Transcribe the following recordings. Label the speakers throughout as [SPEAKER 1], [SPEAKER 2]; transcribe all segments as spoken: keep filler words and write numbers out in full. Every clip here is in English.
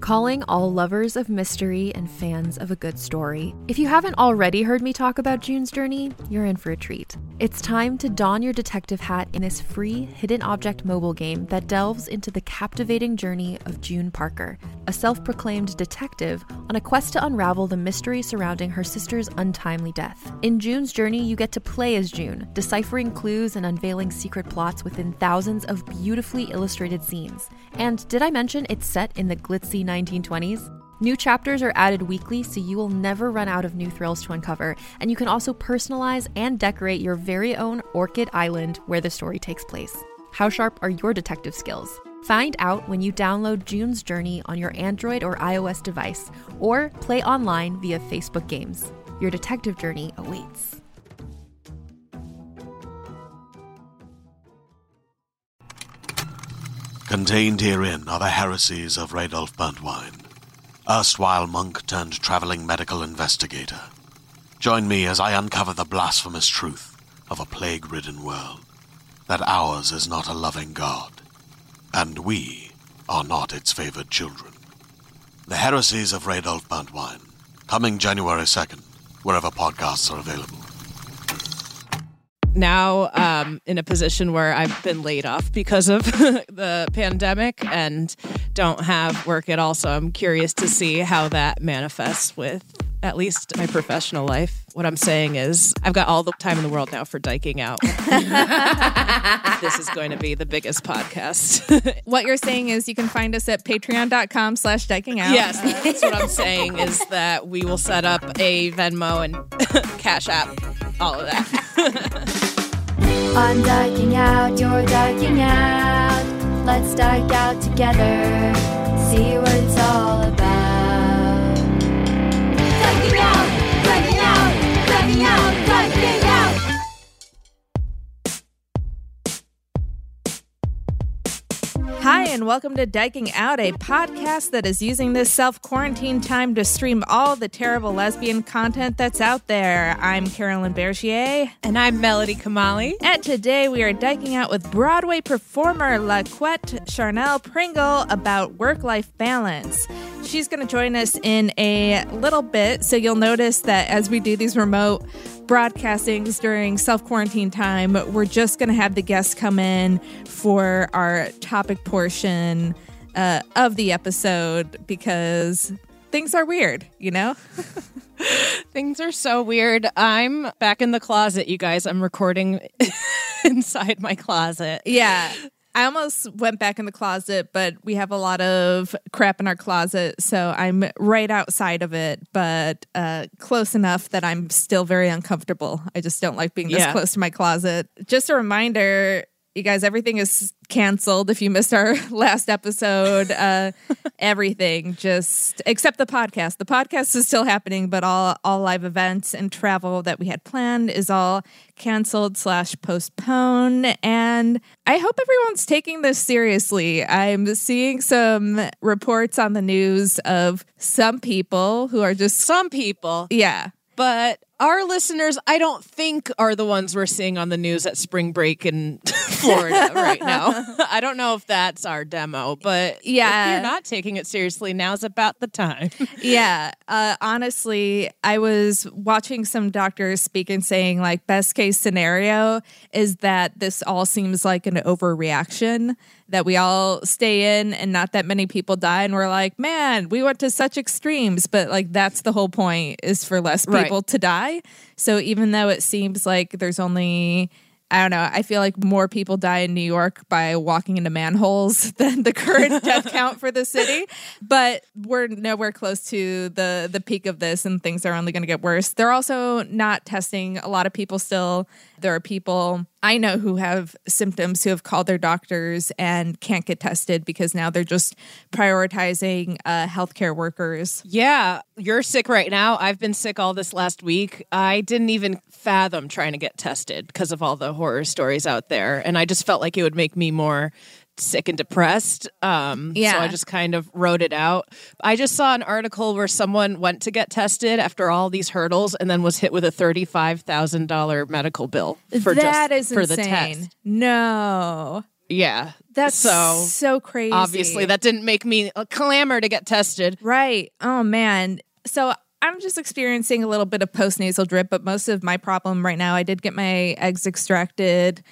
[SPEAKER 1] Calling all lovers of mystery and fans of a good story. If you haven't already heard me talk about June's Journey, you're in for a treat. It's time to don your detective hat in this free hidden object mobile game that delves into the captivating journey of June Parker, a self-proclaimed detective on a quest to unravel the mystery surrounding her sister's untimely death. In June's Journey, you get to play as June, deciphering clues and unveiling secret plots within thousands of beautifully illustrated scenes. And did I mention it's set in the glitzy nineteen twenties? New chapters are added weekly, so you will never run out of new thrills to uncover, and you can also personalize and decorate your very own Orchid Island where the story takes place. How sharp are your detective skills? Find out when you download June's Journey on your Android or iOS device, or play online via Facebook Games. Your detective journey awaits.
[SPEAKER 2] Contained herein are the heresies of Radolf Burntwine, erstwhile monk turned traveling medical investigator. Join me as I uncover the blasphemous truth of a plague-ridden world, that ours is not a loving God, and we are not its favored children. The heresies of Radolf Burntwine, coming January second, wherever podcasts are available.
[SPEAKER 3] Now um, in a position where I've been laid off because of the pandemic and don't have work at all. So I'm curious to see how that manifests with at least my professional life. What I'm saying is I've got all the time in the world now for diking out. This is going to be the biggest podcast.
[SPEAKER 4] What you're saying is you can find us at patreon.com slash diking out.
[SPEAKER 3] Yes, that's what I'm saying is that we will set up a Venmo and Cash App, all of that.
[SPEAKER 5] I'm diking out, you're diking out. Let's dike out together, see what it's all about. Diking out, diking out, diking out, diking out.
[SPEAKER 4] Hi, and welcome to Diking Out, a podcast that is using this self-quarantine time to stream all the terrible lesbian content that's out there. I'm Carolyn Bergier.
[SPEAKER 3] And I'm Melody Kamali.
[SPEAKER 4] And today we are diking out with Broadway performer LaQuette Charnel Pringle about work-life balance. She's going to join us in a little bit, so you'll notice that as we do these remote broadcastings during self-quarantine time, we're just going to have the guests come in for our topic portion uh, of the episode because things are weird, you know?
[SPEAKER 3] Things are so weird. I'm back in the closet, you guys. I'm recording inside my closet.
[SPEAKER 4] Yeah. I almost went back in the closet, but we have a lot of crap in our closet, so I'm right outside of it, but uh, close enough that I'm still very uncomfortable. I just don't like being this
[SPEAKER 3] Yeah.
[SPEAKER 4] close to my closet. Just a reminder, you guys, everything is canceled. If you missed our last episode, uh, everything just except the podcast. The podcast is still happening, but all all live events and travel that we had planned is all canceled slash postponed. And I hope everyone's taking this seriously. I'm seeing some reports on the news of some people who are just
[SPEAKER 3] Some people.
[SPEAKER 4] yeah.
[SPEAKER 3] But our listeners, I don't think, are the ones we're seeing on the news at spring break in Florida right now. I don't know if that's our demo, but
[SPEAKER 4] Yeah.
[SPEAKER 3] if you're not taking it seriously, now's about the time.
[SPEAKER 4] Yeah. Uh, honestly, I was watching some doctors speak and saying, like, best case scenario is that this all seems like an overreaction, that we all stay in and not that many people die. And we're like, man, we went to such extremes. But, like, that's the whole point, is for less people
[SPEAKER 3] Right.
[SPEAKER 4] to die. So even though it seems like there's only... I don't know. I feel like more people die in New York by walking into manholes than the current death count for the city. But we're nowhere close to the, the peak of this, and things are only going to get worse. They're also not testing a lot of people still. There are people I know who have symptoms who have called their doctors and can't get tested because now they're just prioritizing uh, healthcare workers.
[SPEAKER 3] Yeah, you're sick right now. I've been sick all this last week. I didn't even fathom trying to get tested because of all the horror stories out there. And I just felt like it would make me more sick and depressed. Um,
[SPEAKER 4] Yeah.
[SPEAKER 3] So I just kind of wrote it out. I just saw an article where someone went to get tested after all these hurdles and then was hit with a thirty-five thousand dollars medical bill for
[SPEAKER 4] That
[SPEAKER 3] just
[SPEAKER 4] is
[SPEAKER 3] for
[SPEAKER 4] insane.
[SPEAKER 3] the test.
[SPEAKER 4] No.
[SPEAKER 3] Yeah.
[SPEAKER 4] That's
[SPEAKER 3] so,
[SPEAKER 4] so crazy.
[SPEAKER 3] Obviously, that didn't make me a clamor to get tested.
[SPEAKER 4] Right. Oh, man. So I'm just experiencing a little bit of postnasal drip, but most of my problem right now, I did get my eggs extracted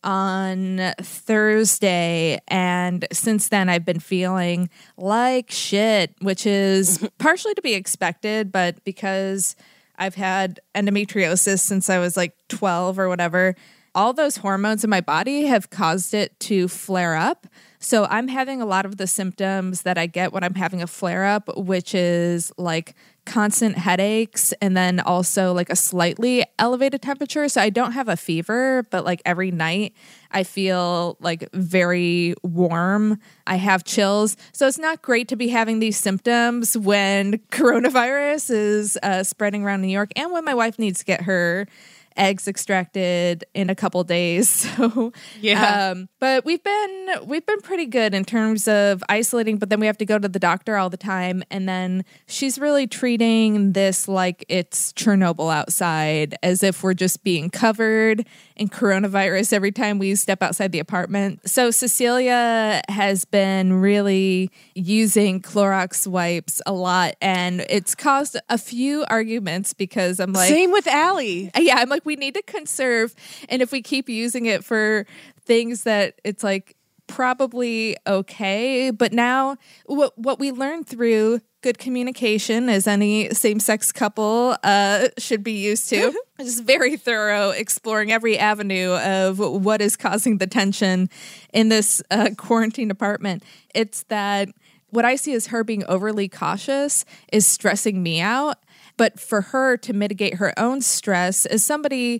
[SPEAKER 4] on Thursday, and since then I've been feeling like shit, which is partially to be expected, but because I've had endometriosis since I was like twelve or whatever, all those hormones in my body have caused it to flare up. So I'm having a lot of the symptoms that I get when I'm having a flare up, which is like constant headaches and then also like a slightly elevated temperature. So I don't have a fever, but like every night I feel like very warm. I have chills. So it's not great to be having these symptoms when coronavirus is uh, spreading around New York and when my wife needs to get her eggs extracted in a couple days. So
[SPEAKER 3] yeah.
[SPEAKER 4] Um, but we've been we've been pretty good in terms of isolating, but then we have to go to the doctor all the time. And then she's really treating this like it's Chernobyl outside, as if we're just being covered in coronavirus every time we step outside the apartment. So Cecilia has been really using Clorox wipes a lot, and it's caused a few arguments because I'm like,
[SPEAKER 3] same with Allie.
[SPEAKER 4] yeah, I'm like, we need to conserve. And if we keep using it for things that it's like probably okay. But now what what we learned through good communication, as any same-sex couple uh, should be used to, is very thorough, exploring every avenue of what is causing the tension in this uh, quarantine apartment. It's that what I see as her being overly cautious is stressing me out. But for her to mitigate her own stress, as somebody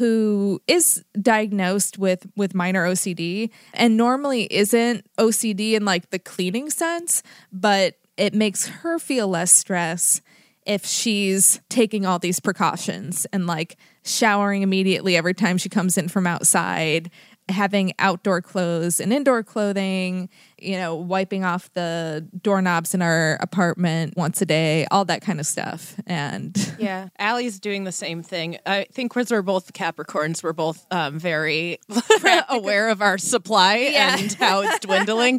[SPEAKER 4] who is diagnosed with, with minor O C D and normally isn't O C D in like the cleaning sense, but it makes her feel less stress if she's taking all these precautions and like showering immediately every time she comes in from outside, having outdoor clothes and indoor clothing, you know, wiping off the doorknobs in our apartment once a day, all that kind of stuff. And
[SPEAKER 3] yeah, Allie's doing the same thing. I think because we're both Capricorns, we're both um, very aware of our supply
[SPEAKER 4] yeah.
[SPEAKER 3] and how it's dwindling.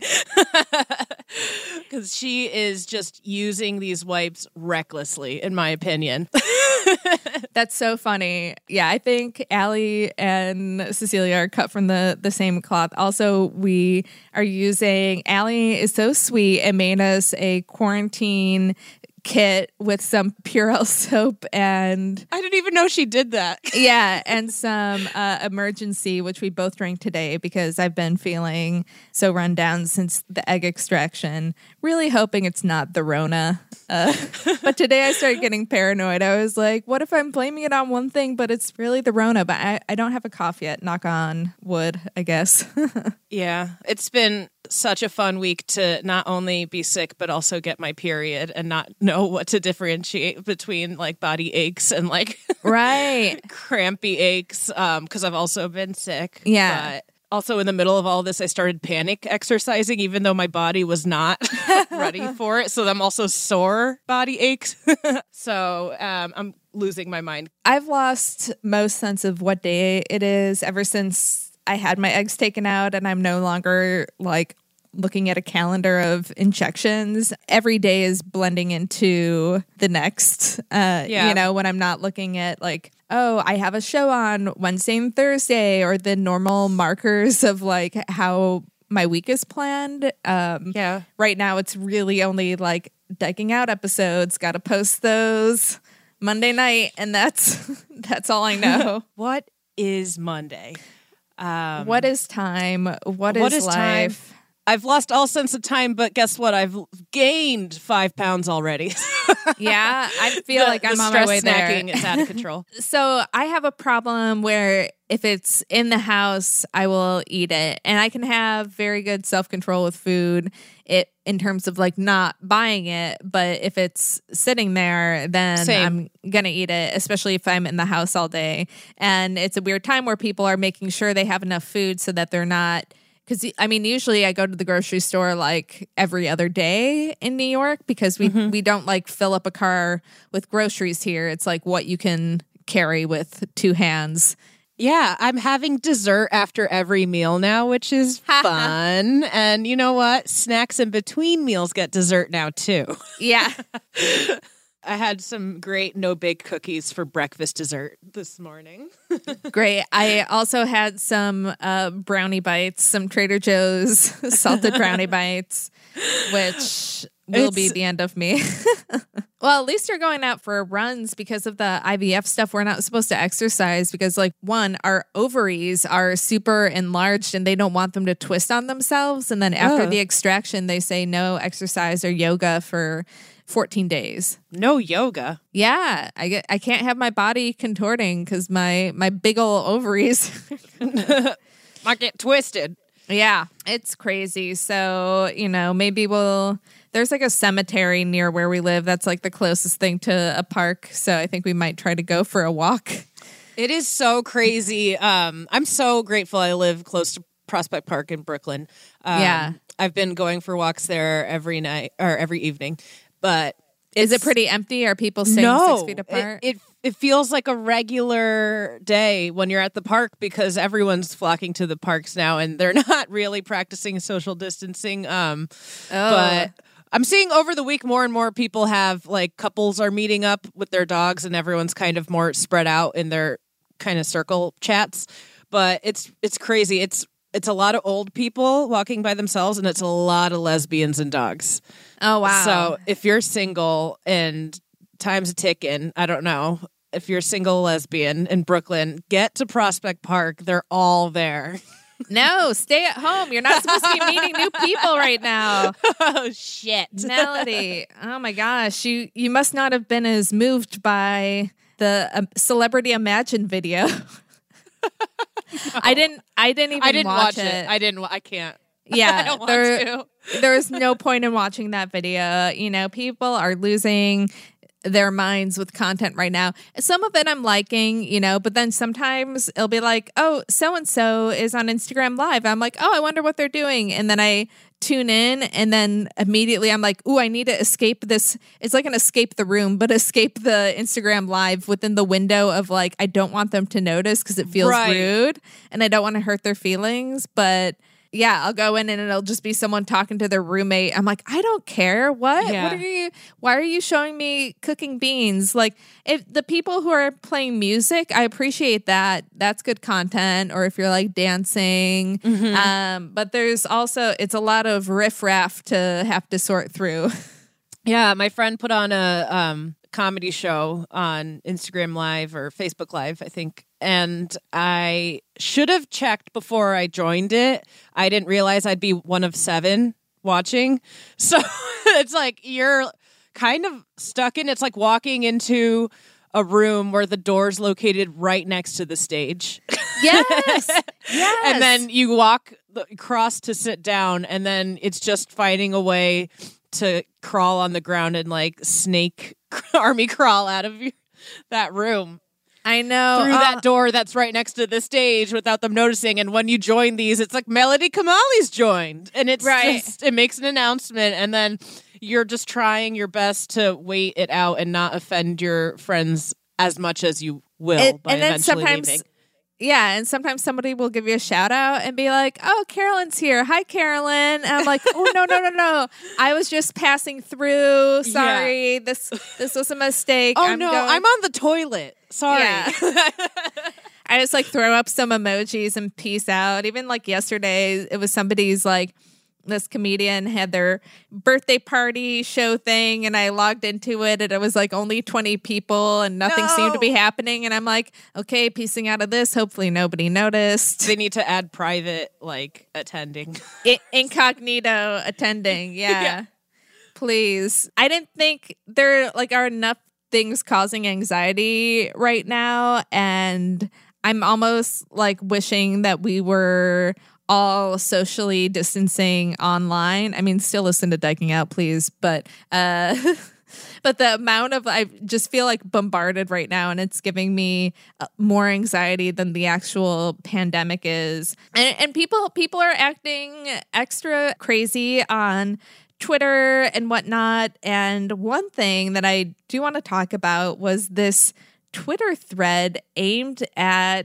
[SPEAKER 3] Because she is just using these wipes recklessly, in my opinion.
[SPEAKER 4] That's so funny. Yeah, I think Allie and Cecilia are cut from the, the same cloth. Also, we are using, Allie is so sweet and made us a quarantine kit with some Purell soap and
[SPEAKER 3] I didn't even know she did that.
[SPEAKER 4] yeah, and some uh, Emergency, which we both drank today because I've been feeling so run down since the egg extraction. Really hoping it's not the Rona. Uh, but today I started getting paranoid. I was like, what if I'm blaming it on one thing, but it's really the Rona? But I, I don't have a cough yet. Knock on wood, I guess.
[SPEAKER 3] Yeah, it's been such a fun week to not only be sick, but also get my period and not know what to differentiate between like body aches and like
[SPEAKER 4] right
[SPEAKER 3] crampy aches. Um, because I've also been sick.
[SPEAKER 4] Yeah.
[SPEAKER 3] But also in the middle of all this, I started panic exercising, even though my body was not ready for it. So I'm also sore body aches. So um, I'm losing my mind.
[SPEAKER 4] I've lost most sense of what day it is ever since I had my eggs taken out, and I'm no longer like looking at a calendar of injections. Every day is blending into the next. Uh,
[SPEAKER 3] Yeah.
[SPEAKER 4] You know, when I'm not looking at like, oh, I have a show on Wednesday and Thursday, or the normal markers of like how my week is planned. Um,
[SPEAKER 3] Yeah.
[SPEAKER 4] Right now, it's really only like digging out episodes. Got to post those Monday night, and that's that's all I know.
[SPEAKER 3] What is Monday? Um,
[SPEAKER 4] What is time? What is,
[SPEAKER 3] what is
[SPEAKER 4] life?
[SPEAKER 3] time? I've lost all sense of time, but guess what? I've gained five pounds already.
[SPEAKER 4] Yeah, I feel
[SPEAKER 3] The-
[SPEAKER 4] like I'm
[SPEAKER 3] the
[SPEAKER 4] on my
[SPEAKER 3] stress
[SPEAKER 4] way there.
[SPEAKER 3] snacking is out of control.
[SPEAKER 4] So I have a problem where if it's in the house, I will eat it, and I can have very good self control with food. It in terms of like not buying it, but if it's sitting there, then
[SPEAKER 3] Same.
[SPEAKER 4] I'm gonna eat it, especially if I'm in the house all day. And it's a weird time where people are making sure they have enough food so that they're not. Because, I mean, usually I go to the grocery store like every other day in New York because we,
[SPEAKER 3] Mm-hmm.
[SPEAKER 4] we don't like fill up a car with groceries here. It's like what you can carry with two hands.
[SPEAKER 3] Yeah, I'm having dessert after every meal now, which is fun. And you know what? Snacks in between meals get dessert now, too.
[SPEAKER 4] Yeah.
[SPEAKER 3] I had some great no-bake cookies for breakfast dessert this morning.
[SPEAKER 4] Great. I also had some uh, brownie bites, some Trader Joe's salted brownie bites, which will
[SPEAKER 3] It's-
[SPEAKER 4] be the end of me. Well, at least you're going out for runs because of the I V F stuff. We're not supposed to exercise because, like, one, our ovaries are super enlarged and they don't want them to twist on themselves. And then after
[SPEAKER 3] Oh.
[SPEAKER 4] the extraction, they say no exercise or yoga for fourteen days.
[SPEAKER 3] No yoga.
[SPEAKER 4] Yeah, I get. I can't have my body contorting because my my big ol' ovaries.
[SPEAKER 3] Might get twisted.
[SPEAKER 4] Yeah, it's crazy. So, you know, maybe we'll, there's like a cemetery near where we live that's like the closest thing to a park. So I think we might try to go for a walk.
[SPEAKER 3] It is so crazy. Um, I'm so grateful I live close to Prospect Park in Brooklyn. Um,
[SPEAKER 4] Yeah.
[SPEAKER 3] I've been going for walks there every night or every evening. But
[SPEAKER 4] Is it
[SPEAKER 3] it's-
[SPEAKER 4] pretty empty? Are people staying
[SPEAKER 3] no,
[SPEAKER 4] six feet apart?
[SPEAKER 3] It, it it feels like a regular day when you're at the park because everyone's flocking to the parks now and they're not really practicing social distancing. Um,
[SPEAKER 4] Oh.
[SPEAKER 3] But I'm seeing over the week more and more people have like couples are meeting up with their dogs and everyone's kind of more spread out in their kind of circle chats. But it's it's crazy. It's it's a lot of old people walking by themselves and it's a lot of lesbians and dogs.
[SPEAKER 4] Oh, wow.
[SPEAKER 3] So if you're single and time's a ticking, I don't know. If you're single lesbian in Brooklyn, get to Prospect Park. They're all there.
[SPEAKER 4] No, stay at home. You're not supposed to be meeting new people right now.
[SPEAKER 3] Oh, shit.
[SPEAKER 4] Melody. Oh my gosh. You you must not have been as moved by the um, Celebrity Imagine video. I didn't I didn't even
[SPEAKER 3] I didn't
[SPEAKER 4] watch,
[SPEAKER 3] watch it. I didn't. wa- I can't.
[SPEAKER 4] Yeah,
[SPEAKER 3] I don't want
[SPEAKER 4] there,
[SPEAKER 3] to.
[SPEAKER 4] there's no point in watching that video. You know, people are losing their minds with content right now. Some of it I'm liking, you know, but then sometimes it'll be like, oh, so-and-so is on Instagram Live. I'm like, oh, I wonder what they're doing. And then I tune in and then immediately I'm like, ooh, I need to escape this. It's like an escape the room, but escape the Instagram Live within the window of like, I don't want them to notice because it feels
[SPEAKER 3] Right.
[SPEAKER 4] rude and I don't want to hurt their feelings. But yeah, I'll go in and it'll just be someone talking to their roommate. I'm like, I don't care. What?
[SPEAKER 3] Yeah.
[SPEAKER 4] What are you? Why are you showing me cooking beans? Like, if the people who are playing music, I appreciate that. That's good content. Or if you're like dancing,
[SPEAKER 3] Mm-hmm.
[SPEAKER 4] um, but there's also it's a lot of riffraff to have to sort through.
[SPEAKER 3] Yeah, my friend put on a um, comedy show on Instagram Live or Facebook Live, I think. And I should have checked before I joined it. I didn't realize I'd be one of seven watching. So it's like you're kind of stuck in. It's like walking into a room where the door's located right next to the stage.
[SPEAKER 4] Yes, yes.
[SPEAKER 3] And then you walk the- across to sit down, and then it's just finding a way to crawl on the ground and like snake army crawl out of your, that room
[SPEAKER 4] I know
[SPEAKER 3] through
[SPEAKER 4] Uh,
[SPEAKER 3] that door that's right next to the stage without them noticing. And when you join these, it's like Melody Kamali's joined, and it's
[SPEAKER 4] Right.
[SPEAKER 3] just it makes an announcement, and then you're just trying your best to wait it out and not offend your friends as much as you will
[SPEAKER 4] And-
[SPEAKER 3] by
[SPEAKER 4] and then
[SPEAKER 3] eventually
[SPEAKER 4] sometimes-
[SPEAKER 3] leaving.
[SPEAKER 4] Yeah, and sometimes somebody will give you a shout out and be like, "Oh, Carolyn's here. Hi, Carolyn." And I'm like, "Oh, no, no, no, no. I was just passing through. Sorry. This this was a mistake."
[SPEAKER 3] Oh
[SPEAKER 4] I'm
[SPEAKER 3] no,
[SPEAKER 4] going-
[SPEAKER 3] I'm on the toilet. Sorry.
[SPEAKER 4] Yeah. I just like throw up some emojis and peace out. Even like yesterday, it was somebody's like, this comedian had their birthday party show thing, and I logged into it, and it was like only twenty people, and nothing seemed to be
[SPEAKER 3] No.
[SPEAKER 4] happening. And I'm like, okay, piecing out of this. Hopefully, nobody noticed.
[SPEAKER 3] They need to add private like attending.
[SPEAKER 4] I- incognito attending, yeah.
[SPEAKER 3] Yeah.
[SPEAKER 4] Please. I didn't think there like are enough things causing anxiety right now, and I'm almost like wishing that we were all socially distancing online. I mean, still listen to Dyking Out, please, but uh but the amount of I just feel like bombarded right now, and it's giving me uh, more anxiety than the actual pandemic is. And, and people people are acting extra crazy on Twitter and whatnot. And one thing that I do want to talk about was this Twitter thread aimed at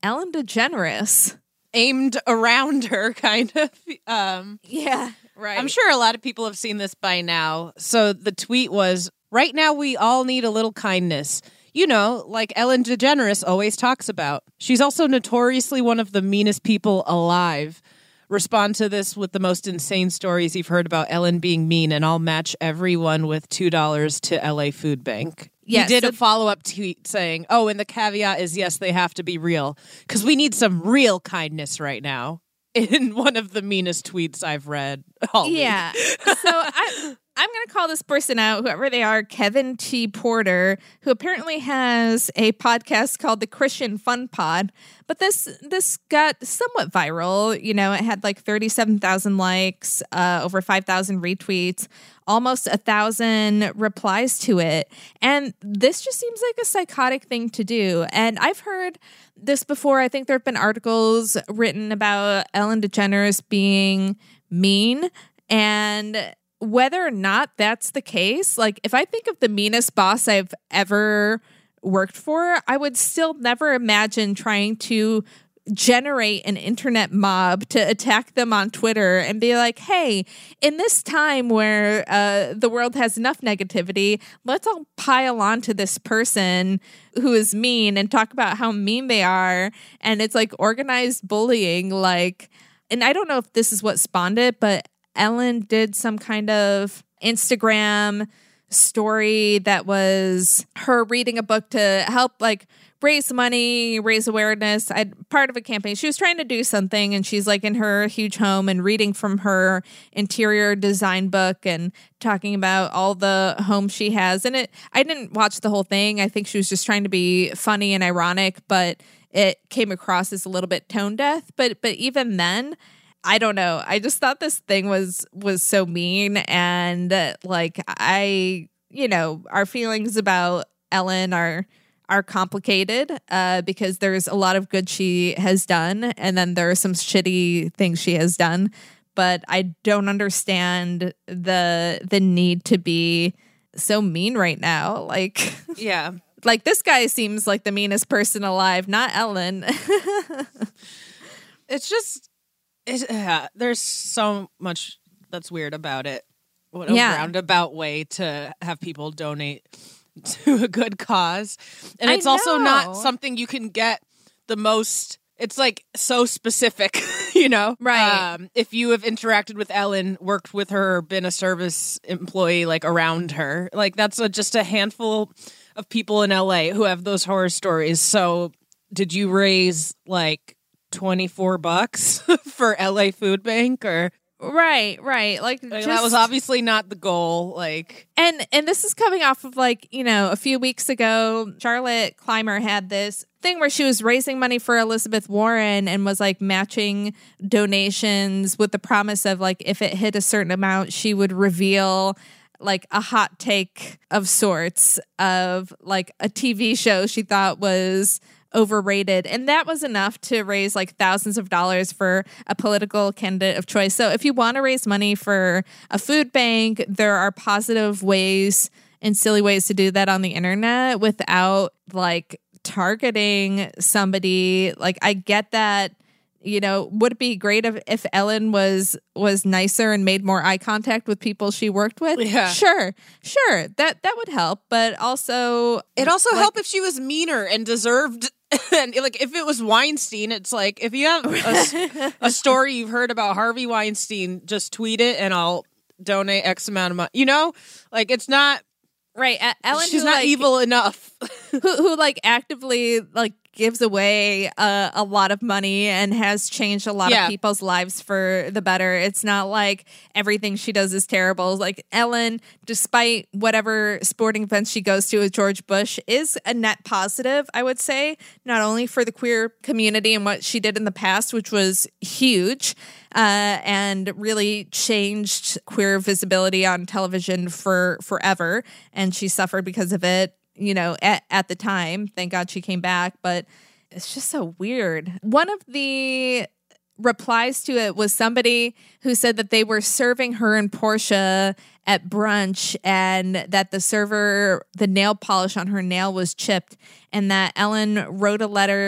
[SPEAKER 4] Ellen DeGeneres.
[SPEAKER 3] Aimed around her, kind of. Um,
[SPEAKER 4] Yeah, right.
[SPEAKER 3] I'm sure a lot of people have seen this by now. So the tweet was, right now we all need a little kindness. You know, like Ellen DeGeneres always talks about. She's also notoriously one of the meanest people alive. Respond to this with the most insane stories you've heard about Ellen being mean, and I'll match everyone with two dollars to L A Food Bank.
[SPEAKER 4] Yes,
[SPEAKER 3] he did
[SPEAKER 4] so-
[SPEAKER 3] a follow-up tweet saying, oh, and the caveat is, yes, they have to be real, because we need some real kindness right now. In one of the meanest tweets I've read all week.
[SPEAKER 4] Yeah. So I, I'm going to call this person out, whoever they are, Kevin T. Porter, who apparently has a podcast called the Christian Fun Pod. But this this got somewhat viral. You know, it had like thirty-seven thousand likes, uh, over five thousand retweets, almost a thousand replies to it. And this just seems like a psychotic thing to do. And I've heard this before. I think there have been articles written about Ellen DeGeneres being mean. And whether or not that's the case, like if I think of the meanest boss I've ever worked for, I would still never imagine trying to generate an internet mob to attack them on Twitter and be like, hey, in this time where uh, the world has enough negativity, let's all pile onto this person who is mean and talk about how mean they are. And it's like organized bullying. Like, and I don't know if this is what spawned it, but Ellen did some kind of Instagram story that was her reading a book to help like raise money, raise awareness. I part of a campaign. She was trying to do something, and she's like in her huge home and reading from her interior design book and talking about all the homes she has. And it, I didn't watch the whole thing. I think she was just trying to be funny and ironic, but it came across as a little bit tone deaf. But but even then, I don't know. I just thought this thing was was so mean, and uh, like I, you know, our feelings about Ellen are are complicated uh, because there's a lot of good she has done, and then there are some shitty things she has done. But I don't understand the the need to be so mean right now. Like,
[SPEAKER 3] Yeah.
[SPEAKER 4] like this guy seems like the meanest person alive, not Ellen.
[SPEAKER 3] It's just, it's, yeah, there's so much that's weird about it. What a
[SPEAKER 4] Yeah.
[SPEAKER 3] roundabout way to have people donate to a good cause. And
[SPEAKER 4] I
[SPEAKER 3] it's also not
[SPEAKER 4] know.
[SPEAKER 3] something you can get the most, it's like so specific, you know?
[SPEAKER 4] Right.
[SPEAKER 3] Um, if you have interacted with Ellen, worked with her, or been a service employee like around her, like that's a, just a handful of people in L A who have those horror stories. So did you raise like twenty-four bucks for L A Food Bank, or
[SPEAKER 4] Right, right. Like,
[SPEAKER 3] like,
[SPEAKER 4] just,
[SPEAKER 3] that was obviously not the goal. Like,
[SPEAKER 4] and and this is coming off of like, you know, a few weeks ago, Charlotte Clymer had this thing where she was raising money for Elizabeth Warren and was like matching donations with the promise of like if it hit a certain amount, she would reveal like a hot take of sorts of like a T V show she thought was overrated, and that was enough to raise like thousands of dollars for a political candidate of choice. So if you want to raise money for a food bank, there are positive ways and silly ways to do that on the internet without like targeting somebody. Like, I get that, you know, would it be great if, if Ellen was was nicer and made more eye contact with people she worked with?
[SPEAKER 3] Yeah.
[SPEAKER 4] Sure, sure, that that would help. But also,
[SPEAKER 3] it also
[SPEAKER 4] like,
[SPEAKER 3] helped if she was meaner and deserved. And like if it was Weinstein, it's like if you have a, a story you've heard about Harvey Weinstein, just tweet it and I'll donate X amount of money. You know, like it's not
[SPEAKER 4] right. A- Ellen,
[SPEAKER 3] she's
[SPEAKER 4] who,
[SPEAKER 3] not
[SPEAKER 4] like,
[SPEAKER 3] evil enough.
[SPEAKER 4] who, who like actively like gives away uh, a lot of money and has changed a lot
[SPEAKER 3] Yeah.
[SPEAKER 4] of people's lives for the better. It's not like everything she does is terrible. Like Ellen, despite whatever sporting events she goes to with George Bush, is a net positive, I would say, not only for the queer community and what she did in the past, which was huge, uh, and really changed queer visibility on television for forever. And she suffered because of it, you know, at, at the time. Thank God she came back, but it's just so weird. One of the replies to it was somebody who said that they were serving her and Portia at brunch, and that the server, the nail polish on her nail was chipped, and that Ellen wrote a letter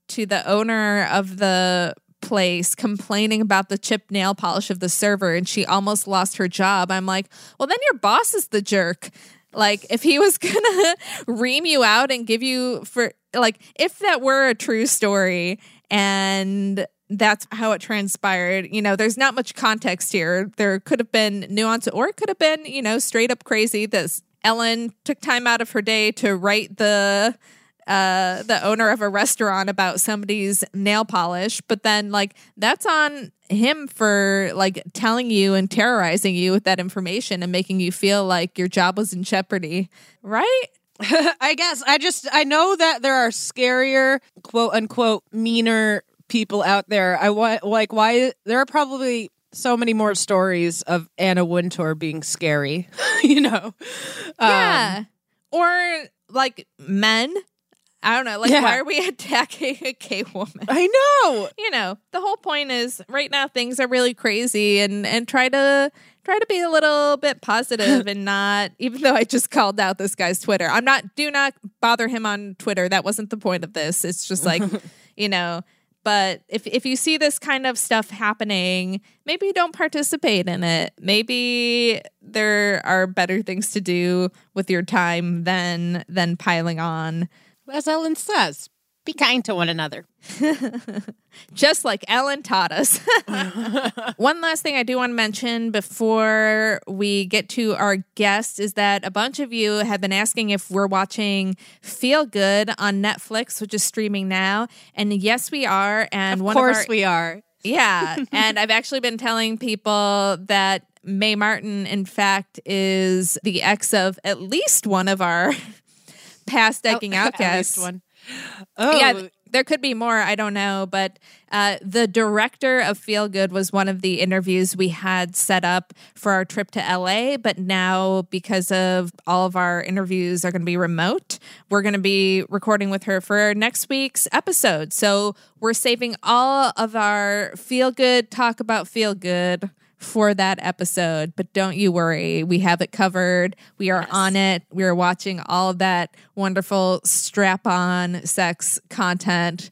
[SPEAKER 4] to the owner of the place complaining about the chipped nail polish of the server, and she almost lost her job. I'm like, well, then your boss is the jerk. Like, if he was gonna ream you out and give you for, like, if that were a true story and that's how it transpired, you know, there's not much context here. There could have been nuance, or it could have been, you know, straight up crazy. This Ellen took time out of her day to write the uh, the owner of a restaurant about somebody's nail polish, but then, like, that's on him for, like, telling you and terrorizing you with that information and making you feel like your job was in jeopardy, right?
[SPEAKER 3] I guess I just I know that there are scarier, quote unquote, meaner people out there. I want, like, why there are probably so many more stories of Anna Wintour being scary, you know?
[SPEAKER 4] Yeah.
[SPEAKER 3] Um,
[SPEAKER 4] or like men. I don't know. Like,
[SPEAKER 3] Yeah.
[SPEAKER 4] why are we attacking a gay woman?
[SPEAKER 3] I know.
[SPEAKER 4] You know, the whole point is right now things are really crazy, and, and try to try to be a little bit positive and not, even though I just called out this guy's Twitter. I'm not, do not bother him on Twitter. That wasn't the point of this. It's just like, you know, but if if you see this kind of stuff happening, maybe don't participate in it. Maybe there are better things to do with your time than than piling on.
[SPEAKER 3] As Ellen says, be kind to one another.
[SPEAKER 4] Just like Ellen taught us. One last thing I do want to mention before we get to our guest is that a bunch of you have been asking if we're watching Feel Good on Netflix, which is streaming now. And yes, we are. And
[SPEAKER 3] Of
[SPEAKER 4] one
[SPEAKER 3] course
[SPEAKER 4] of our,
[SPEAKER 3] we are.
[SPEAKER 4] Yeah. And I've actually been telling people that Mae Martin, in fact, is the ex of at least one of our past Decking Out
[SPEAKER 3] At
[SPEAKER 4] guests.
[SPEAKER 3] least one. Oh,
[SPEAKER 4] Yeah, th- there could be more. I don't know. But uh, the director of Feel Good was one of the interviews we had set up for our trip to L A. But now, because of all of our interviews are going to be remote, we're going to be recording with her for next week's episode. So we're saving all of our Feel Good, talk about Feel Good for that episode, but don't you worry, we have it covered. We are
[SPEAKER 3] Yes.
[SPEAKER 4] on it. We are watching all of that wonderful strap-on sex content.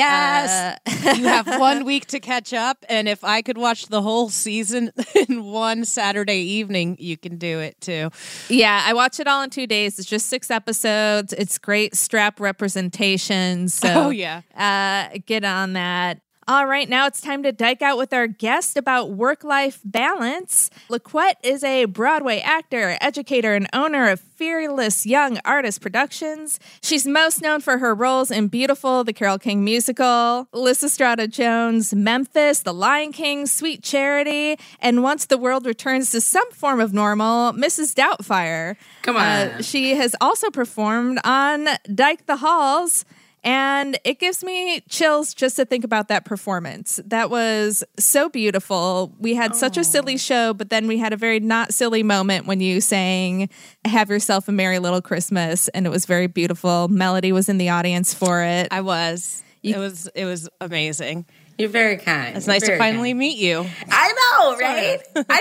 [SPEAKER 3] yes.
[SPEAKER 4] Uh,
[SPEAKER 3] You have one week to catch up, and if I could watch the whole season in one Saturday evening, you can do it too.
[SPEAKER 4] yeah, I watched it all in two days. It's just six episodes. It's great strap representation. So
[SPEAKER 3] Oh, yeah.
[SPEAKER 4] uh, get on that. All right, now it's time to dike out with our guest about work-life balance. LaQuette is a Broadway actor, educator, and owner of Fearless Young Artist Productions. She's most known for her roles in Beautiful, the Carole King musical, Lysistrata Jones, Memphis, The Lion King, Sweet Charity, and Once the World Returns to Some Form of Normal, Missus Doubtfire.
[SPEAKER 6] Come on.
[SPEAKER 4] Uh, she has also performed on Dyke the Halls, and it gives me chills just to think about that performance. That was so beautiful. We had such a silly show, but then we had a very not silly moment when you sang Have Yourself a Merry Little Christmas, and it was very beautiful. Melody was in the audience for it.
[SPEAKER 3] I was. It was. It was amazing.
[SPEAKER 6] You're very kind.
[SPEAKER 3] It's
[SPEAKER 6] You're
[SPEAKER 3] nice to
[SPEAKER 6] very
[SPEAKER 3] finally
[SPEAKER 6] kind.
[SPEAKER 3] meet you.
[SPEAKER 6] I know, right?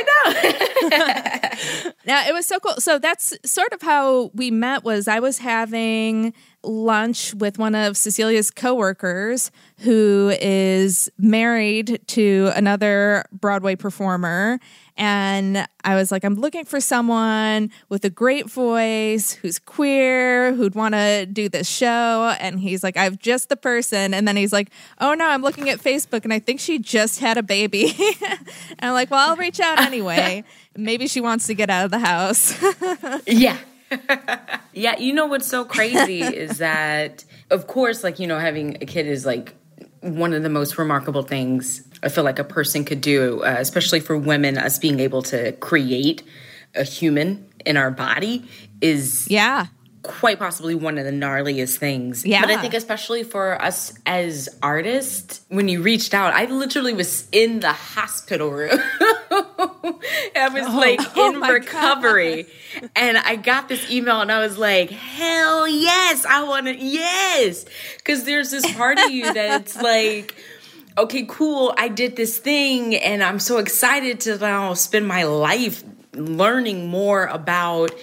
[SPEAKER 6] I know.
[SPEAKER 4] Now, it was so cool. So that's sort of how we met. Was I was having lunch with one of Cecilia's coworkers who is married to another Broadway performer. And I was like, I'm looking for someone with a great voice, who's queer, who'd want to do this show. And he's like, I have just the person. And then he's like, oh no, I'm looking at Facebook and I think she just had a baby. And I'm like, well, I'll reach out anyway. Maybe she wants to get out of the house.
[SPEAKER 6] Yeah. Yeah, you know what's so crazy is that, of course, like, you know, having a kid is like one of the most remarkable things I feel like a person could do, uh, especially for women, us being able to create a human in our body is
[SPEAKER 4] Yeah.
[SPEAKER 6] quite possibly one of the gnarliest things.
[SPEAKER 4] Yeah.
[SPEAKER 6] But I think especially for us as artists, when you reached out, I literally was in the hospital room. I was like
[SPEAKER 4] oh
[SPEAKER 6] in
[SPEAKER 4] my
[SPEAKER 6] recovery. And I got this email and I was like, hell yes, I want to, yes. Because there's this part of you that's like, okay, cool, I did this thing and I'm so excited to now spend my life learning more about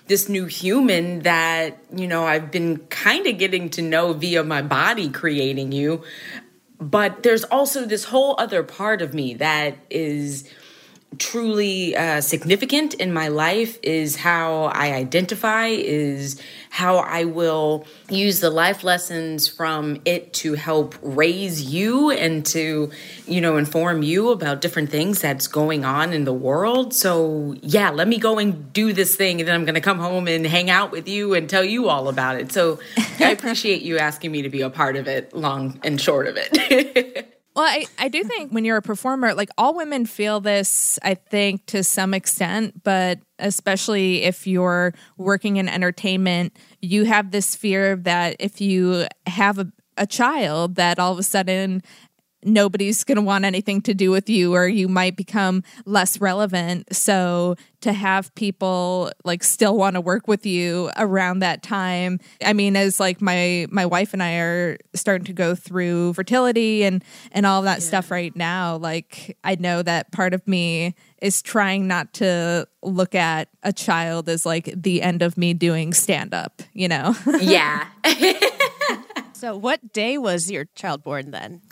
[SPEAKER 6] this new human that, you know, I've been kind of getting to know via my body creating you. But there's also this whole other part of me that is truly uh, significant in my life, is how I identify, is how I will use the life lessons from it to help raise you and to, you know, inform you about different things that's going on in the world. So yeah, let me go and do this thing, and then I'm going to come home and hang out with you and tell you all about it. So I appreciate you asking me to be a part of it, long and short of it.
[SPEAKER 4] Well, I, I do think when you're a performer, like all women feel this, I think, to some extent, but especially if you're working in entertainment, you have this fear that if you have a, a child, that all of a sudden nobody's going to want anything to do with you, or you might become less relevant. So to have people like still want to work with you around that time, I mean, as like my my wife and I are starting to go through fertility and and all of that yeah. stuff right now, like I know that part of me is trying not to look at a child as like the end of me doing stand up, you know?
[SPEAKER 6] Yeah.
[SPEAKER 3] So what day was your child born then?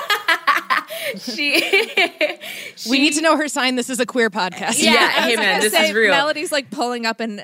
[SPEAKER 6] She, she,
[SPEAKER 3] we need to know her sign. This is a queer podcast.
[SPEAKER 6] Yeah, yeah hey man, this is real.
[SPEAKER 4] Melody's like pulling up an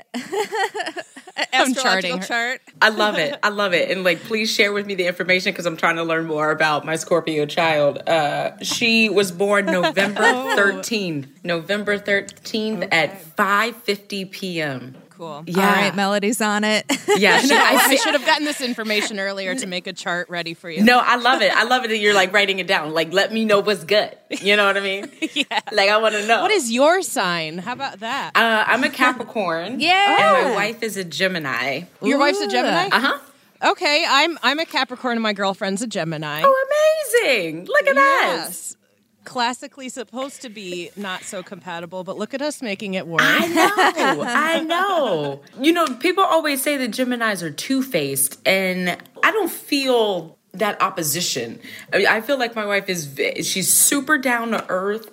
[SPEAKER 4] astrological chart.
[SPEAKER 6] I love it. I love it. And like, please share with me the information because I'm trying to learn more about my Scorpio child. Uh, she was born November thirteenth. November thirteenth okay. at five fifty p.m.
[SPEAKER 3] Cool.
[SPEAKER 4] Yeah. All right, Melody's on it.
[SPEAKER 6] Yeah,
[SPEAKER 3] she, I, I should have gotten this information earlier to make a chart ready for you.
[SPEAKER 6] No, I love it. I love it that you're like writing it down. Like, let me know what's good. You know what I mean?
[SPEAKER 3] Yeah.
[SPEAKER 6] Like, I want to know.
[SPEAKER 3] What is your sign? How about that?
[SPEAKER 6] Uh, I'm a Capricorn.
[SPEAKER 4] Yeah.
[SPEAKER 6] And my wife is a Gemini.
[SPEAKER 3] Your Ooh. Wife's a Gemini?
[SPEAKER 6] Uh-huh.
[SPEAKER 3] Okay, I'm I'm a Capricorn and my girlfriend's a Gemini.
[SPEAKER 6] Oh, amazing. Look at
[SPEAKER 3] yes.
[SPEAKER 6] us.
[SPEAKER 3] Classically supposed to be not so compatible, but look at us making it work.
[SPEAKER 6] I know. I know. You know, people always say that Geminis are two-faced, and I don't feel that opposition. I mean, I feel like my wife is, she's super down to earth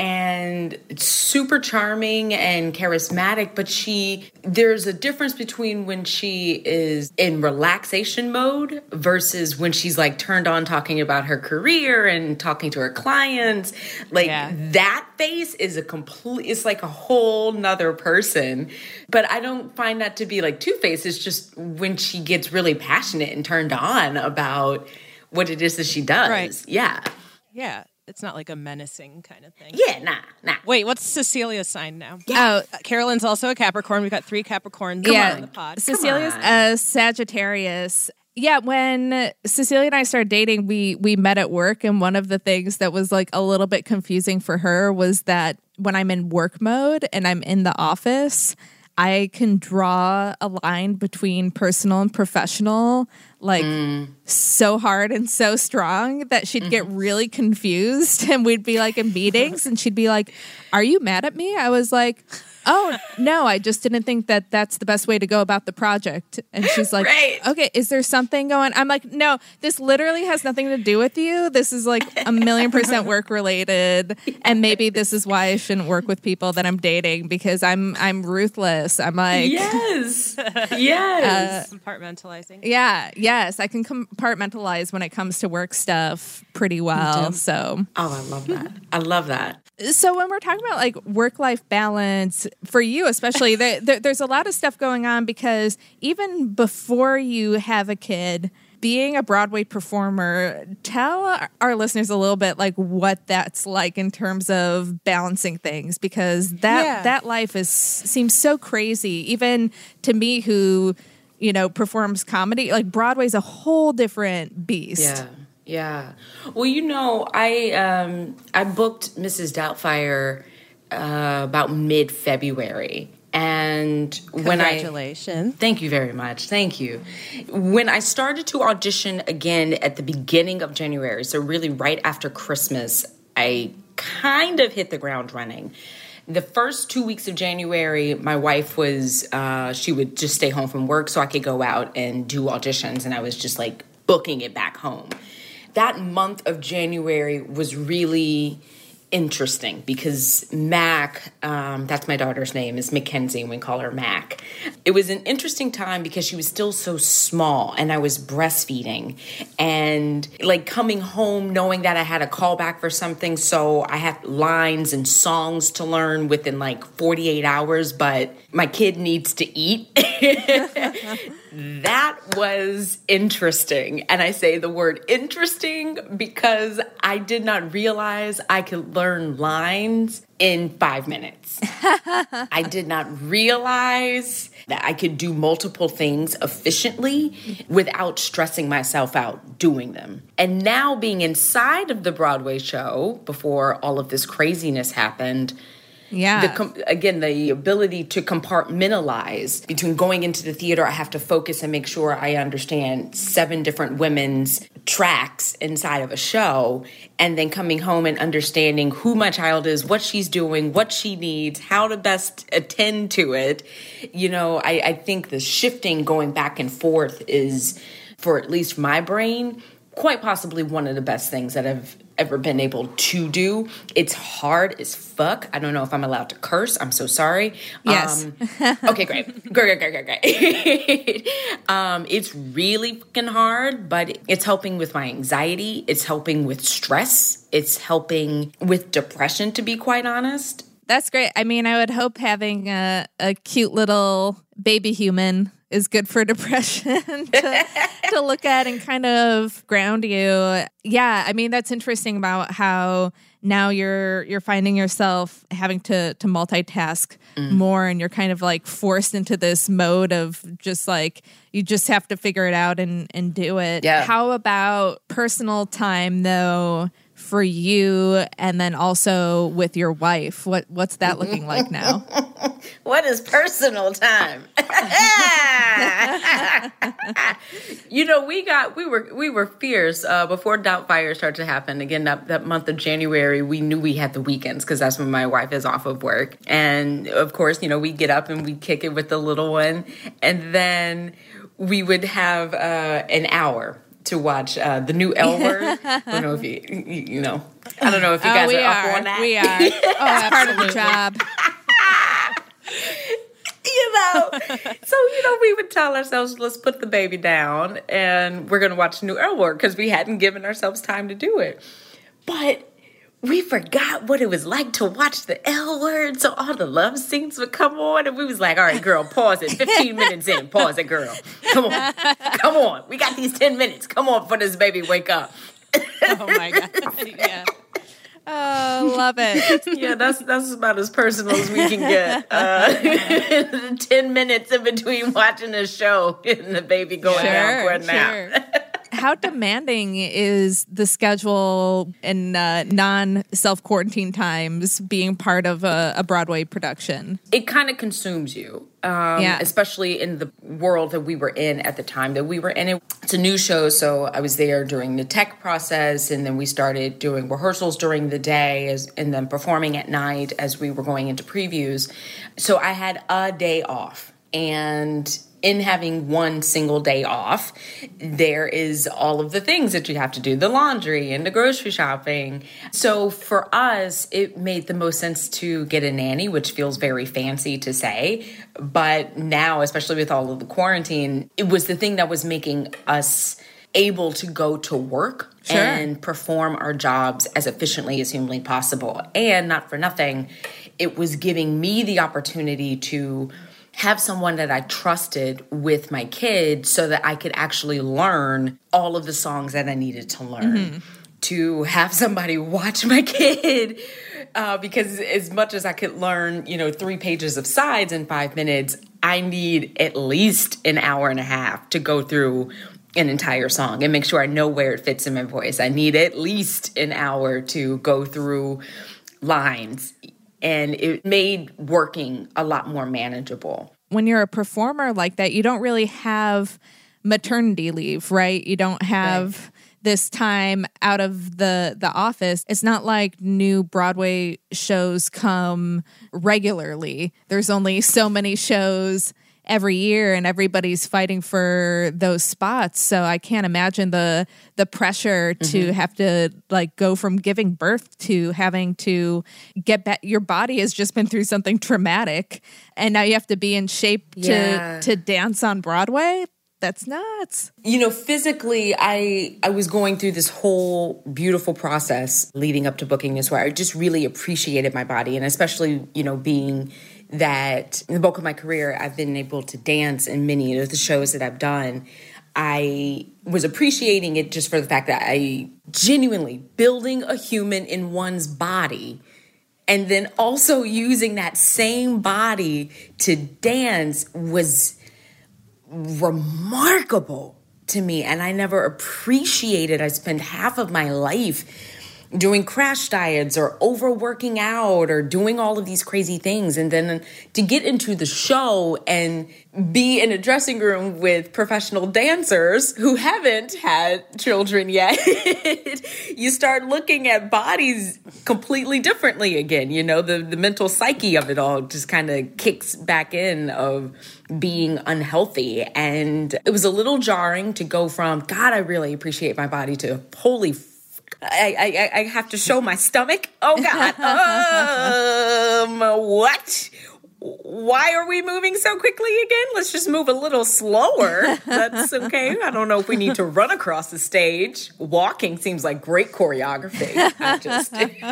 [SPEAKER 6] and super charming and charismatic, but she, there's a difference between when she is in relaxation mode versus when she's like turned on talking about her career and talking to her clients. Like yeah. that face is a complete, it's like a whole nother person. But I don't find that to be like two-faced. It's just when she gets really passionate and turned on about what it is that she does.
[SPEAKER 3] Right.
[SPEAKER 6] Yeah.
[SPEAKER 3] Yeah. It's not like a menacing kind of thing.
[SPEAKER 6] Yeah, nah, nah.
[SPEAKER 3] Wait, what's Cecilia's sign now?
[SPEAKER 4] Yeah.
[SPEAKER 3] Oh, Carolyn's also a Capricorn. We've got three Capricorns
[SPEAKER 4] yeah.
[SPEAKER 3] on the pod.
[SPEAKER 4] Cecilia's a Sagittarius. Yeah, when Cecilia and I started dating, we we met at work, and one of the things that was like a little bit confusing for her was that when I'm in work mode and I'm in the office, I can draw a line between personal and professional like mm. so hard and so strong that she'd mm-hmm. get really confused, and we'd be like in meetings and she'd be like, "Are you mad at me?" I was like, "Oh, no, I just didn't think that that's the best way to go about the project." And she's like,
[SPEAKER 6] right.
[SPEAKER 4] "Okay, is there something going?" I'm like, "No, this literally has nothing to do with you. This is like a million percent work related. Yes. And maybe this is why I shouldn't work with people that I'm dating, because I'm I'm ruthless." I'm like,
[SPEAKER 6] yes, yes.
[SPEAKER 3] Uh, Compartmentalizing.
[SPEAKER 4] Yeah, yes. I can compartmentalize when it comes to work stuff pretty well. So,
[SPEAKER 6] oh, I love that. I love that.
[SPEAKER 4] So when we're talking about like work-life balance for you, especially, there, there, there's a lot of stuff going on, because even before you have a kid, being a Broadway performer, tell our listeners a little bit like what that's like in terms of balancing things, because that yeah. that life is seems so crazy, even to me who, you know, performs comedy. Like Broadway's a whole different beast.
[SPEAKER 6] Yeah. Yeah. Well, you know, I um, I booked Missus Doubtfire uh, about mid-February. And when I...
[SPEAKER 3] Congratulations.
[SPEAKER 6] Thank you very much. Thank you. When I started to audition again at the beginning of January, so really right after Christmas, I kind of hit the ground running. The first two weeks of January, my wife was, uh, she would just stay home from work so I could go out and do auditions. And I was just like booking it back home. That month of January was really interesting because Mac, um, that's my daughter's name, is Mackenzie, and we call her Mac. It was an interesting time because she was still so small and I was breastfeeding and like coming home knowing that I had a callback for something. So I had lines and songs to learn within like forty-eight hours, but my kid needs to eat. That was interesting. And I say the word interesting because I did not realize I could learn lines in five minutes. I did not realize that I could do multiple things efficiently without stressing myself out doing them. And now being inside of the Broadway show before all of this craziness happened,
[SPEAKER 4] yeah.
[SPEAKER 6] The com- again, the ability to compartmentalize between going into the theater, I have to focus and make sure I understand seven different women's tracks inside of a show, and then coming home and understanding who my child is, what she's doing, what she needs, how to best attend to it. You know, I, I think the shifting, going back and forth is, for at least my brain, quite possibly one of the best things that I've ever been able to do. It's hard as fuck. I don't know if I'm allowed to curse. I'm so sorry.
[SPEAKER 4] Yes.
[SPEAKER 6] Um, okay, great. Great, great, great, great, great. um, it's really fucking hard, but it's helping with my anxiety. It's helping with stress. It's helping with depression, to be quite honest.
[SPEAKER 4] That's great. I mean, I would hope having a, a cute little baby human is good for depression to, to look at and kind of ground you. Yeah, I mean, that's interesting about how now you're you're finding yourself having to to multitask mm. more, and you're kind of like forced into this mode of just like you just have to figure it out and and do it.
[SPEAKER 6] Yeah.
[SPEAKER 4] How about personal time though for you, and then also with your wife? What what's that looking like now?
[SPEAKER 6] What is personal time? You know, we got we were we were fierce uh, before Doubtfire started to happen. Again, that, that month of January, we knew we had the weekends because that's when my wife is off of work. And of course, you know, we get up and we kick it with the little one, and then we would have uh, an hour to watch uh, the new L Word. I don't know if you, you, you know, I don't know if you guys
[SPEAKER 4] oh, we
[SPEAKER 6] are,
[SPEAKER 4] are
[SPEAKER 6] up on that.
[SPEAKER 4] We are. Oh, it's part of the job.
[SPEAKER 6] You know, so, you know, we would tell ourselves, let's put the baby down and we're going to watch New L Word because we hadn't given ourselves time to do it. But we forgot what it was like to watch the L Word. So all the love scenes would come on and we was like, all right, girl, pause it. fifteen minutes in, pause it, girl. Come on. Come on. We got these ten minutes. Come on for this baby wake up.
[SPEAKER 3] Oh, my God. Yeah.
[SPEAKER 4] Oh, love it.
[SPEAKER 6] Yeah, that's that's about as personal as we can get. Uh, Ten minutes in between watching a show and the baby going
[SPEAKER 4] Sure,
[SPEAKER 6] down for a nap.
[SPEAKER 4] sure. How demanding is the schedule and uh, non-self-quarantine times being part of a, a Broadway production?
[SPEAKER 6] It kind of consumes you, um,
[SPEAKER 4] Yeah.
[SPEAKER 6] especially in the world that we were in at the time that we were in it. It's a new show, so I was there during the tech process, and then we started doing rehearsals during the day as, and then performing at night as we were going into previews. So I had a day off, and in having one single day off, there is all of the things that you have to do, the laundry and the grocery shopping. So for us, it made the most sense to get a nanny, which feels very fancy to say. But now, especially with all of the quarantine, it was the thing that was making us able to go to work
[SPEAKER 4] Sure.
[SPEAKER 6] and perform our jobs as efficiently as humanly possible. And not for nothing, it was giving me the opportunity to have someone that I trusted with my kid so that I could actually learn all of the songs that I needed to learn. Mm-hmm. To have somebody watch my kid, uh, because as much as I could learn, you know, three pages of sides in five minutes, I need at least an hour and a half to go through an entire song and make sure I know where it fits in my voice. I need at least an hour to go through lines. And it made working a lot more manageable.
[SPEAKER 4] When you're a performer like that, you don't really have maternity leave, right? You don't have right. this time out of the, the office. It's not like new Broadway shows come regularly. There's only so many shows every year and everybody's fighting for those spots. So I can't imagine the the pressure to mm-hmm. have to like go from giving birth to having to get back. Your body has just been through something traumatic and now you have to be in shape
[SPEAKER 6] yeah.
[SPEAKER 4] to to dance on Broadway. That's nuts.
[SPEAKER 6] You know, physically, I I was going through this whole beautiful process leading up to booking this where I just really appreciated my body. And especially, you know, being that in the bulk of my career, I've been able to dance in many of the shows that I've done. I was appreciating it just for the fact that I genuinely building a human in one's body and then also using that same body to dance was remarkable to me, and I never appreciated. I spent half of my life doing crash diets or overworking out or doing all of these crazy things, and then to get into the show and be in a dressing room with professional dancers who haven't had children yet, you start looking at bodies completely differently again. You know, the, the mental psyche of it all just kind of kicks back in of being unhealthy. And it was a little jarring to go from, God, I really appreciate my body to holy f- I, I, I have to show my stomach. Oh, God. um, what? Why are we moving so quickly again? Let's just move a little slower. That's okay. I don't know if we need to run across the stage. Walking seems like great choreography. I just...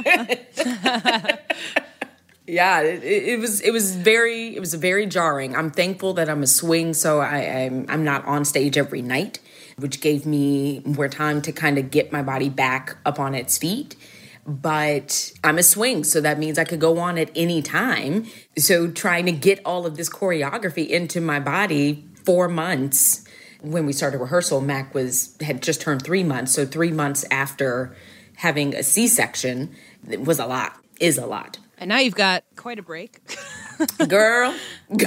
[SPEAKER 6] Yeah, it, it was it was very it was very jarring. I'm thankful that I'm a swing, so I, I'm I'm not on stage every night, which gave me more time to kind of get my body back up on its feet. But I'm a swing, so that means I could go on at any time. So trying to get all of this choreography into my body four months when we started rehearsal, Mac was had just turned three months. So three months after having a C-section, it was a lot, is a lot.
[SPEAKER 3] And now you've got quite a break.
[SPEAKER 6] Girl.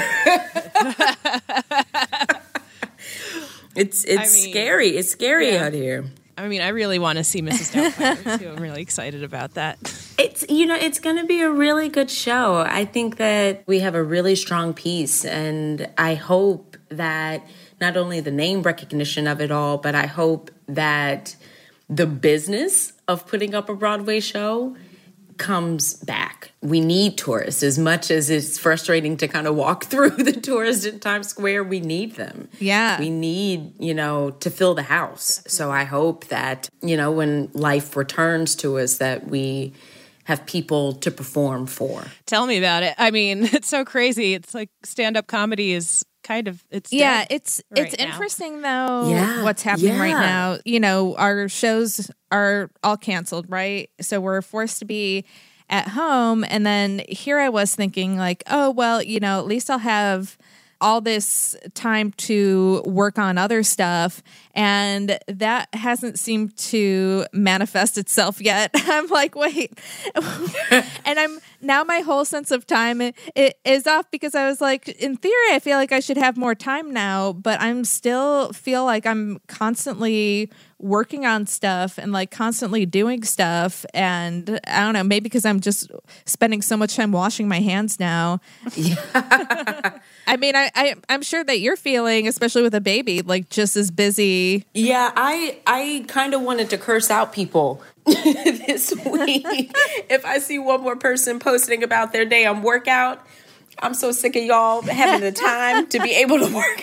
[SPEAKER 6] it's it's
[SPEAKER 3] I mean,
[SPEAKER 6] scary. It's scary
[SPEAKER 3] yeah.
[SPEAKER 6] out here.
[SPEAKER 3] I mean, I really want to see Missus Doubtfire, too. I'm really excited about that.
[SPEAKER 6] It's, you know, it's going to be a really good show. I think that we have a really strong piece, and I hope that not only the name recognition of it all, but I hope that the business of putting up a Broadway show comes back. We need tourists. As much as it's frustrating to kind of walk through the tourists in Times Square, we need them.
[SPEAKER 4] Yeah.
[SPEAKER 6] We need, you know, to fill the house. So I hope that, you know, when life returns to us, that we have people to perform for.
[SPEAKER 3] Tell me about it. I mean, it's so crazy. It's like stand-up comedy is kind of, it's
[SPEAKER 4] yeah,
[SPEAKER 3] dead
[SPEAKER 4] it's
[SPEAKER 3] right
[SPEAKER 4] it's
[SPEAKER 3] now.
[SPEAKER 4] Interesting though
[SPEAKER 6] Yeah,
[SPEAKER 4] what's happening
[SPEAKER 6] yeah.
[SPEAKER 4] right now. You know, our shows are all canceled, right? So we're forced to be at home, and then here I was thinking like, oh well, you know, at least I'll have all this time to work on other stuff, and that hasn't seemed to manifest itself yet. I'm like, wait. And I'm now my whole sense of time it, it is off, because I was like, in theory, I feel like I should have more time now, but I'm still feel like I'm constantly working on stuff and like constantly doing stuff. And I don't know, maybe because I'm just spending so much time washing my hands now. Yeah. I mean, I, I, I'm sure that you're feeling, especially with a baby, like just as busy.
[SPEAKER 6] Yeah, I I kind of wanted to curse out people this week. If I see one more person posting about their damn workout, I'm so sick of y'all having the time to be able to work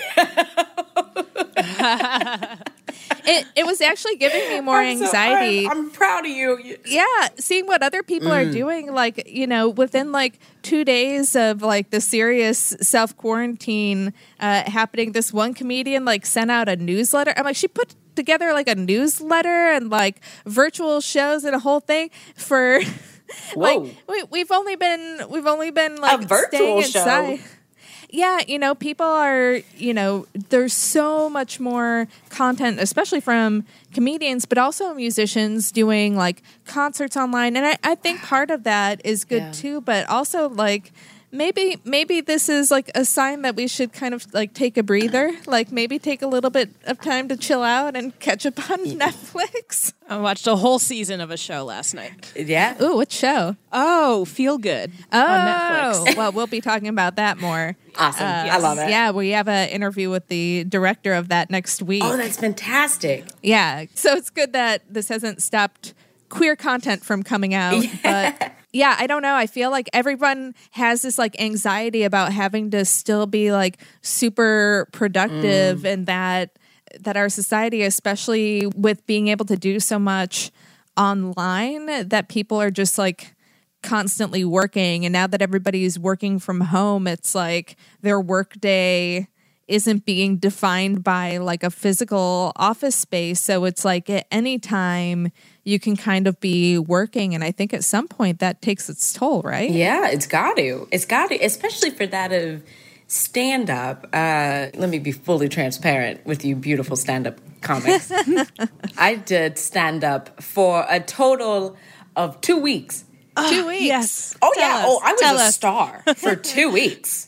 [SPEAKER 6] out.
[SPEAKER 4] It it was actually giving me more
[SPEAKER 6] I'm so-
[SPEAKER 4] anxiety.
[SPEAKER 6] I'm, I'm proud of you.
[SPEAKER 4] Yeah, seeing what other people
[SPEAKER 6] Mm.
[SPEAKER 4] are doing, like, you know, within like two days of like the serious self quarantine uh, happening, this one comedian like sent out a newsletter. I'm like, she put together like a newsletter and like virtual shows and a whole thing for
[SPEAKER 6] Whoa.
[SPEAKER 4] like we, we've only been we've only been like
[SPEAKER 6] A virtual
[SPEAKER 4] staying
[SPEAKER 6] show?
[SPEAKER 4] inside. Yeah, you know, people are, you know, there's so much more content, especially from comedians, but also musicians doing like concerts online. And I, I think part of that is good
[SPEAKER 6] Yeah.
[SPEAKER 4] too, but also like maybe maybe this is like a sign that we should kind of like take a breather, like maybe take a little bit of time to chill out and catch up on Netflix.
[SPEAKER 3] I watched a whole season of a show last night.
[SPEAKER 6] Yeah.
[SPEAKER 4] Ooh, what show?
[SPEAKER 3] Oh, Feel Good
[SPEAKER 4] Oh,
[SPEAKER 3] on Netflix.
[SPEAKER 4] well, we'll be talking about that more.
[SPEAKER 6] Awesome. I love it.
[SPEAKER 4] Yeah, we have an interview with the director of that next week.
[SPEAKER 6] Oh, that's fantastic.
[SPEAKER 4] Yeah, so it's good that this hasn't stopped queer content from coming out.
[SPEAKER 6] Yeah.
[SPEAKER 4] But yeah, I don't know. I feel like everyone has this like anxiety about having to still be like super productive
[SPEAKER 6] Mm.
[SPEAKER 4] and that that our society, especially with being able to do so much online, that people are just like constantly working. And now that everybody's working from home, it's like their workday isn't being defined by like a physical office space. So it's like at any time you can kind of be working. And I think at some point that takes its toll, right?
[SPEAKER 6] Yeah, it's got to. It's got to, especially for that of stand-up. Uh, let me be fully transparent with you beautiful stand-up comics. I did stand-up for a total of two weeks.
[SPEAKER 4] Two weeks.
[SPEAKER 3] Yes.
[SPEAKER 6] Oh,
[SPEAKER 4] Tell
[SPEAKER 6] yeah.
[SPEAKER 4] us.
[SPEAKER 6] Oh, I was
[SPEAKER 4] Tell
[SPEAKER 6] a
[SPEAKER 4] us.
[SPEAKER 6] star for two weeks.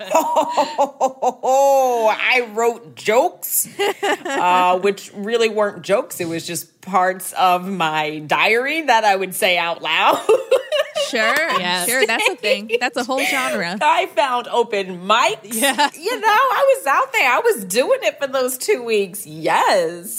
[SPEAKER 6] Oh, I wrote jokes, uh, which really weren't jokes. It was just parts of my diary that I would say out loud.
[SPEAKER 4] Sure.
[SPEAKER 3] Yes.
[SPEAKER 4] Sure. That's a thing. That's a whole genre.
[SPEAKER 6] I found open mics.
[SPEAKER 3] Yeah.
[SPEAKER 6] You know, I was out there. I was doing it for those two weeks. Yes.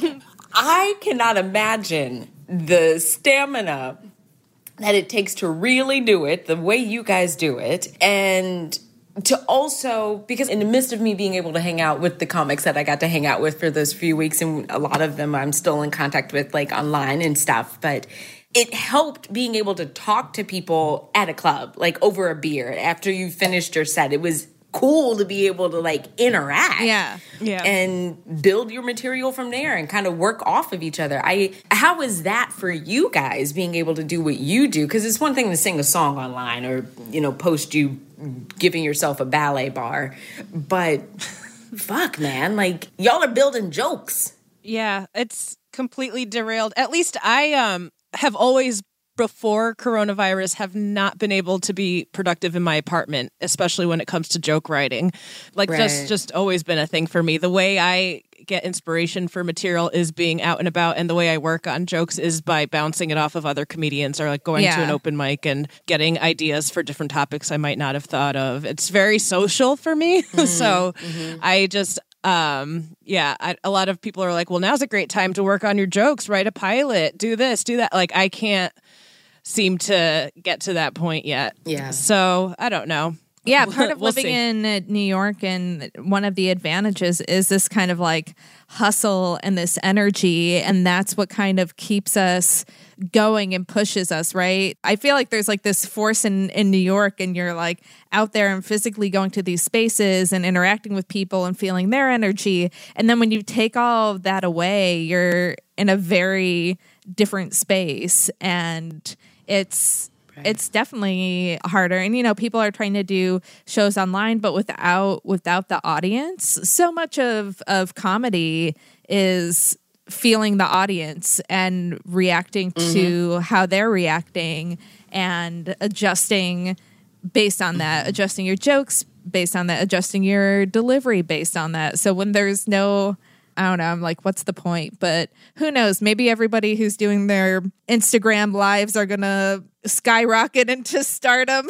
[SPEAKER 6] I cannot imagine the stamina that it takes to really do it the way you guys do it. And to also, because in the midst of me being able to hang out with the comics that I got to hang out with for those few weeks, and a lot of them I'm still in contact with, like online and stuff, but it helped being able to talk to people at a club, like over a beer after you finished your set. It was cool to be able to like interact.
[SPEAKER 4] Yeah.
[SPEAKER 3] Yeah.
[SPEAKER 6] And build your material from there and kind of work off of each other. I how is that for you guys, being able to do what you do? Because it's one thing to sing a song online or, you know, post you giving yourself a ballet bar. But fuck, man, like y'all are building jokes.
[SPEAKER 3] Yeah, it's completely derailed. At least I um have always, before coronavirus, have not been able to be productive in my apartment, especially when it comes to joke writing. Like
[SPEAKER 6] Right.
[SPEAKER 3] that's just always been a thing for me. The way I get inspiration for material is being out and about, and the way I work on jokes is by bouncing it off of other comedians or like going
[SPEAKER 4] Yeah.
[SPEAKER 3] to an open mic and getting ideas for different topics I might not have thought of. It's very social for me. So I just um yeah I, a lot of people are like, well, now's a great time to work on your jokes, write a pilot, do this, do that. Like I can't seem to get to that point yet.
[SPEAKER 6] Yeah.
[SPEAKER 3] So I don't know.
[SPEAKER 4] Yeah, part of
[SPEAKER 3] We'll
[SPEAKER 4] living
[SPEAKER 3] see.
[SPEAKER 4] in uh, New York, and one of the advantages is this kind of like hustle and this energy, and that's what kind of keeps us going and pushes us, right? I feel like there's like this force in, in New York, and you're like out there and physically going to these spaces and interacting with people and feeling their energy. And then when you take all of that away, you're in a very different space, and it's it's definitely harder. And you know, people are trying to do shows online, but without without the audience. So much of of comedy is feeling the audience and reacting to how they're reacting and adjusting based on that, adjusting your jokes based on that, adjusting your delivery based on that. So when there's no, I don't know, I'm like, what's the point? But who knows? Maybe everybody who's doing their Instagram lives are going to skyrocket into stardom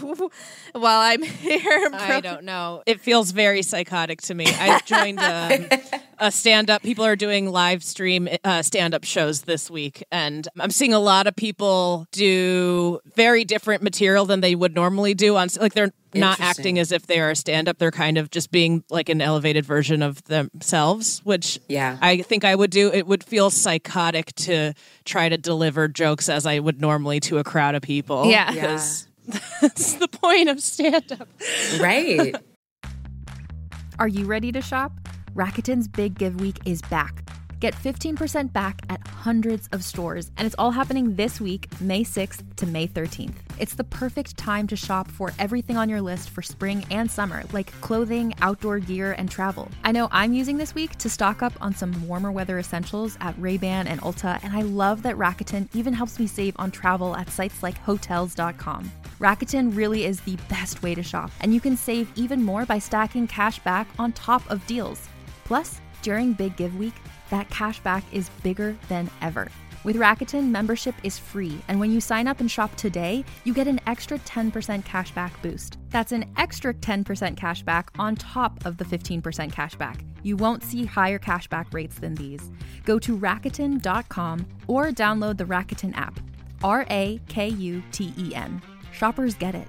[SPEAKER 4] while I'm here.
[SPEAKER 3] I don't know. It feels very psychotic to me. I joined um, a stand-up. People are doing live stream uh, stand-up shows this week, and I'm seeing a lot of people do very different material than they would normally do. On like they're not
[SPEAKER 6] Interesting.
[SPEAKER 3] acting as if they are a stand-up. They're kind of just being like an elevated version of themselves, which
[SPEAKER 6] Yeah.
[SPEAKER 3] I think I would do. It would feel psychotic to try to deliver jokes as I would normally to a crowd of people.
[SPEAKER 4] Yeah.
[SPEAKER 3] because that's the point of stand-up.
[SPEAKER 6] Right.
[SPEAKER 1] Are you ready to shop? Rakuten's Big Give Week is back. Get fifteen percent back at hundreds of stores, and it's all happening this week, May sixth to May thirteenth. It's the perfect time to shop for everything on your list for spring and summer, like clothing, outdoor gear, and travel. I know I'm using this week to stock up on some warmer weather essentials at Ray-Ban and Ulta, and I love that Rakuten even helps me save on travel at sites like Hotels dot com. Rakuten really is the best way to shop, and you can save even more by stacking cash back on top of deals. Plus, during Big Give Week, that cash back is bigger than ever. With Rakuten, membership is free, and when you sign up and shop today, you get an extra ten percent cash back boost. That's an extra ten percent cash back on top of the fifteen percent cash back. You won't see higher cash back rates than these. Go to Rakuten dot com or download the Rakuten app. R A K U T E N. Shoppers get it.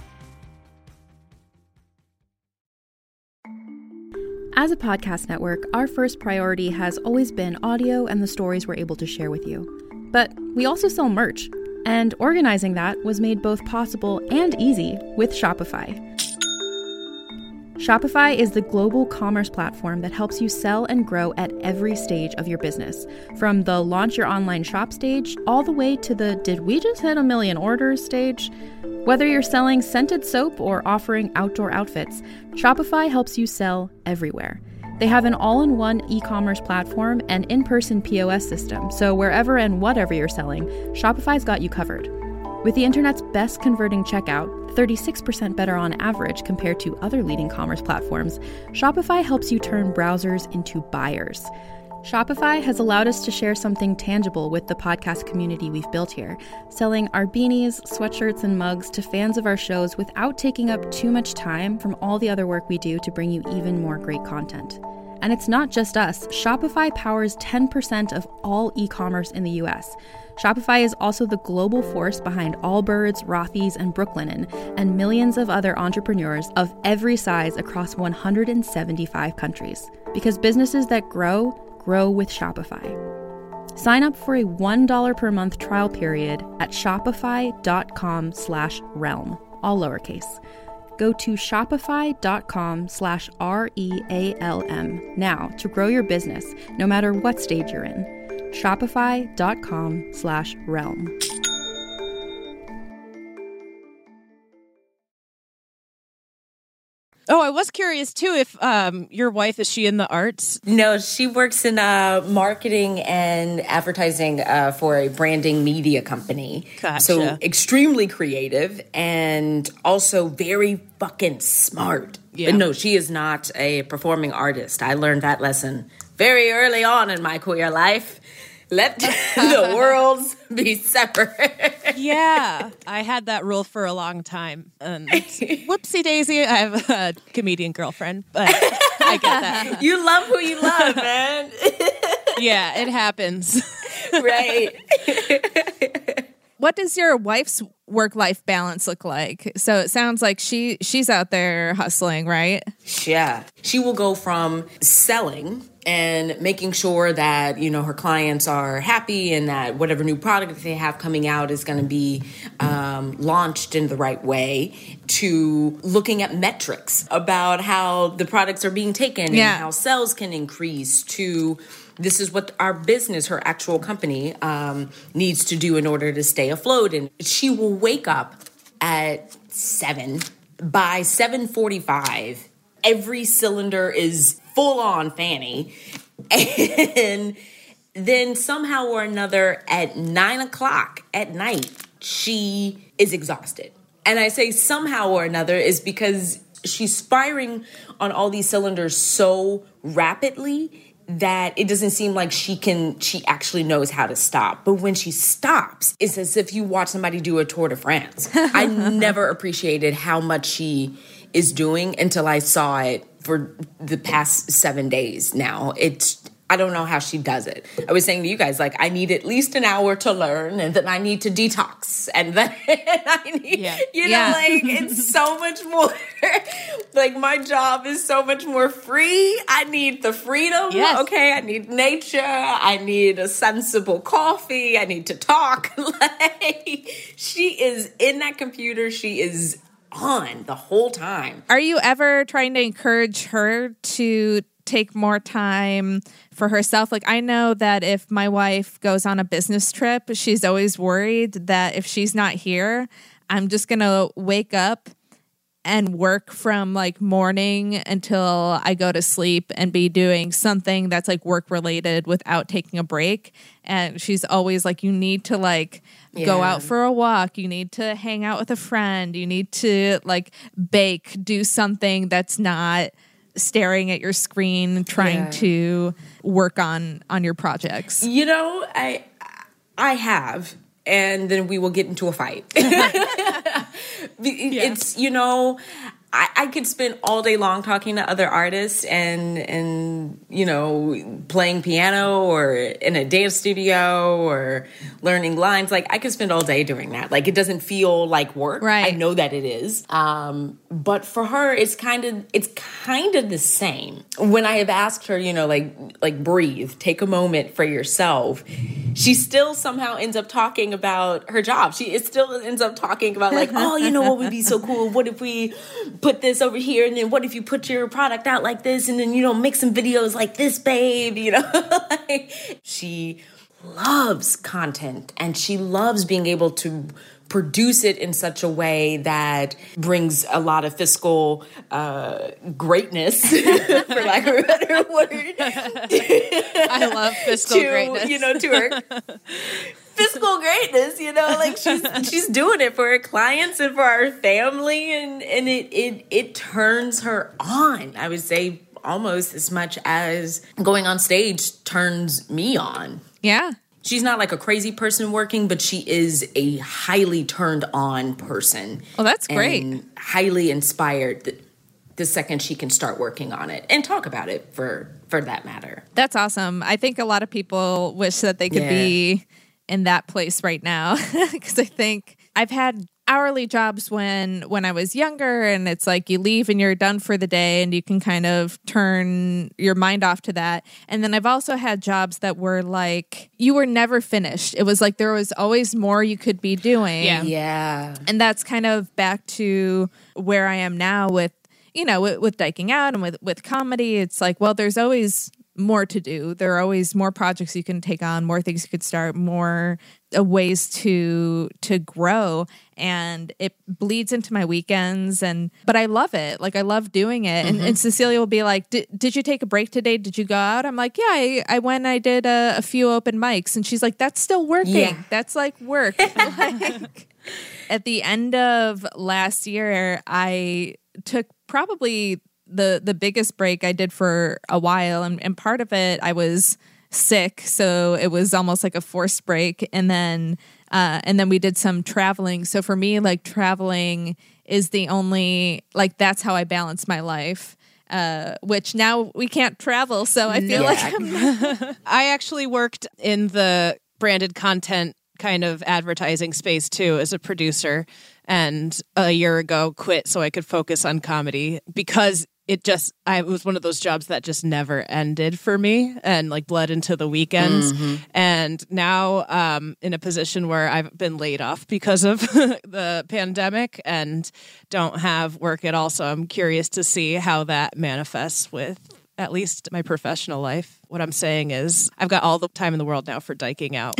[SPEAKER 1] As a podcast network, our first priority has always been audio and the stories we're able to share with you. But we also sell merch, and organizing that was made both possible and easy with Shopify. Shopify is the global commerce platform that helps you sell and grow at every stage of your business, from the launch your online shop stage all the way to the did we just hit a million orders stage. Whether you're selling scented soap or offering outdoor outfits, Shopify helps you sell everywhere. They have an all-in-one e-commerce platform and in-person P O S system, so wherever and whatever you're selling, Shopify's got you covered. With the internet's best converting checkout, thirty-six percent better on average compared to other leading commerce platforms, Shopify helps you turn browsers into buyers. Shopify has allowed us to share something tangible with the podcast community we've built here, selling our beanies, sweatshirts, and mugs to fans of our shows without taking up too much time from all the other work we do to bring you even more great content. And it's not just us. Shopify powers ten percent of all e-commerce in the U S. Shopify is also the global force behind Allbirds, Rothy's, and Brooklinen, and millions of other entrepreneurs of every size across one hundred seventy-five countries. Because businesses that grow, grow with Shopify. Sign up for a one dollar per month trial period at shopify.com slash realm, all lowercase. Go to shopify.com slash R-E-A-L-M now to grow your business, no matter what stage you're in. Shopify.com slash realm.
[SPEAKER 3] Oh, I was curious too if um, your wife, is she in the arts?
[SPEAKER 6] No, she works in uh, marketing and advertising uh, for a branding media company.
[SPEAKER 3] Gotcha.
[SPEAKER 6] So extremely creative and also very fucking smart.
[SPEAKER 3] Yeah.
[SPEAKER 6] But no, she is not a performing artist. I learned that lesson very early on in my queer life. Let the worlds be separate.
[SPEAKER 3] Yeah, I had that rule for a long time. And whoopsie daisy, I have a comedian girlfriend, but I get that.
[SPEAKER 6] You love who you love, man.
[SPEAKER 3] Yeah, it happens.
[SPEAKER 6] Right.
[SPEAKER 4] What does your wife's work-life balance look like? So it sounds like she she's out there hustling, right?
[SPEAKER 6] Yeah. She will go from selling and making sure that, you know, her clients are happy and that whatever new product they have coming out is going to be um, launched in the right way, to looking at metrics about how the products are being taken
[SPEAKER 4] yeah.
[SPEAKER 6] and how sales can increase, to this is what our business, her actual company, um, needs to do in order to stay afloat. And she will wake up at seven. By seven forty-five, every cylinder is full on Fanny. And then somehow or another at nine o'clock at night, she is exhausted. And I say somehow or another is because she's firing on all these cylinders so rapidly that it doesn't seem like she can, she actually knows how to stop. But when she stops, it's as if you watch somebody do a Tour de France. I never appreciated how much she is doing until I saw it for the past seven days now. It's, I don't know how she does it. I was saying to you guys, like, I need at least an hour to learn, and then I need to detox, and then I need, yeah. you know,
[SPEAKER 4] Yeah.
[SPEAKER 6] like, it's so much more, like, my job is so much more free. I need the freedom.
[SPEAKER 3] Yes.
[SPEAKER 6] Okay, I need nature. I need a sensible coffee. I need to talk. Like, she is in that computer. She is on the whole time.
[SPEAKER 4] Are you ever trying to encourage her to take more time for herself? Like, I know that if my wife goes on a business trip, she's always worried that if she's not here, I'm just going to wake up and work from like morning until I go to sleep and be doing something that's like work related without taking a break. And she's always like, you need to like yeah. go out for a walk. You need to hang out with a friend. You need to like bake, do something that's not staring at your screen, trying yeah. to work on, on your projects.
[SPEAKER 6] You know, I, I have, and then we will get into a fight. It's, you know, I, I could spend all day long talking to other artists and, and, you know, playing piano or in a dance studio or learning lines. Like, I could spend all day doing that. Like, it doesn't feel like work.
[SPEAKER 4] Right.
[SPEAKER 6] I know that it is. Um, but for her, it's kind of, it's kind of the same. When I have asked her, you know, like, like breathe, take a moment for yourself, she still somehow ends up talking about her job. She it still ends up talking about like, oh, you know what would be so cool? What if we put this over here? And then what if you put your product out like this? And then, you know, make some videos like this, babe, you know? Like, she loves content and she loves being able to produce it in such a way that brings a lot of fiscal uh, greatness, for lack of a better word.
[SPEAKER 3] I love fiscal
[SPEAKER 6] to,
[SPEAKER 3] greatness.
[SPEAKER 6] You know, to her fiscal greatness, you know, like she's she's doing it for her clients and for our family, and, and it, it it turns her on, I would say, almost as much as going on stage turns me on.
[SPEAKER 4] Yeah.
[SPEAKER 6] She's not like a crazy person working, but she is a highly turned on person.
[SPEAKER 4] Well, that's great.
[SPEAKER 6] And highly inspired the, the second she can start working on it and talk about it for, for that matter.
[SPEAKER 4] That's awesome. I think a lot of people wish that they could
[SPEAKER 6] yeah.
[SPEAKER 4] be in that place right now, because I think I've had hourly jobs when when I was younger, and it's like you leave and you're done for the day and you can kind of turn your mind off to that. And then I've also had jobs that were like you were never finished. It was like there was always more you could be doing.
[SPEAKER 3] Yeah.
[SPEAKER 6] Yeah.
[SPEAKER 4] And that's kind of back to where I am now with, you know, with, with Diking Out and with, with comedy. It's like, well, there's always more to do. There are always more projects you can take on, more things you could start, more uh, ways to to grow, and it bleeds into my weekends. And but I love it. Like I love doing it. Mm-hmm. And, and Cecilia will be like, "Did you take a break today? Did you go out?" I'm like, "Yeah, I, I went. I did a, a few open mics." And she's like, "That's still working.
[SPEAKER 6] Yeah.
[SPEAKER 4] That's like work." Like, at the end of last year, I took probably the the biggest break I did for a while, and, and part of it I was sick, so it was almost like a forced break, and then uh and then we did some traveling. So for me, like traveling is the only, like that's how I balance my life, uh which now we can't travel, so I feel
[SPEAKER 6] No.
[SPEAKER 4] like I'm not-
[SPEAKER 3] I actually worked in the branded content kind of advertising space too as a producer, and a year ago quit so I could focus on comedy, because it just, I it was one of those jobs that just never ended for me and like bled into the weekends. Mm-hmm. And now um in a position where I've been laid off because of the pandemic and don't have work at all. So I'm curious to see how that manifests with at least my professional life. What I'm saying is I've got all the time in the world now for Diking Out.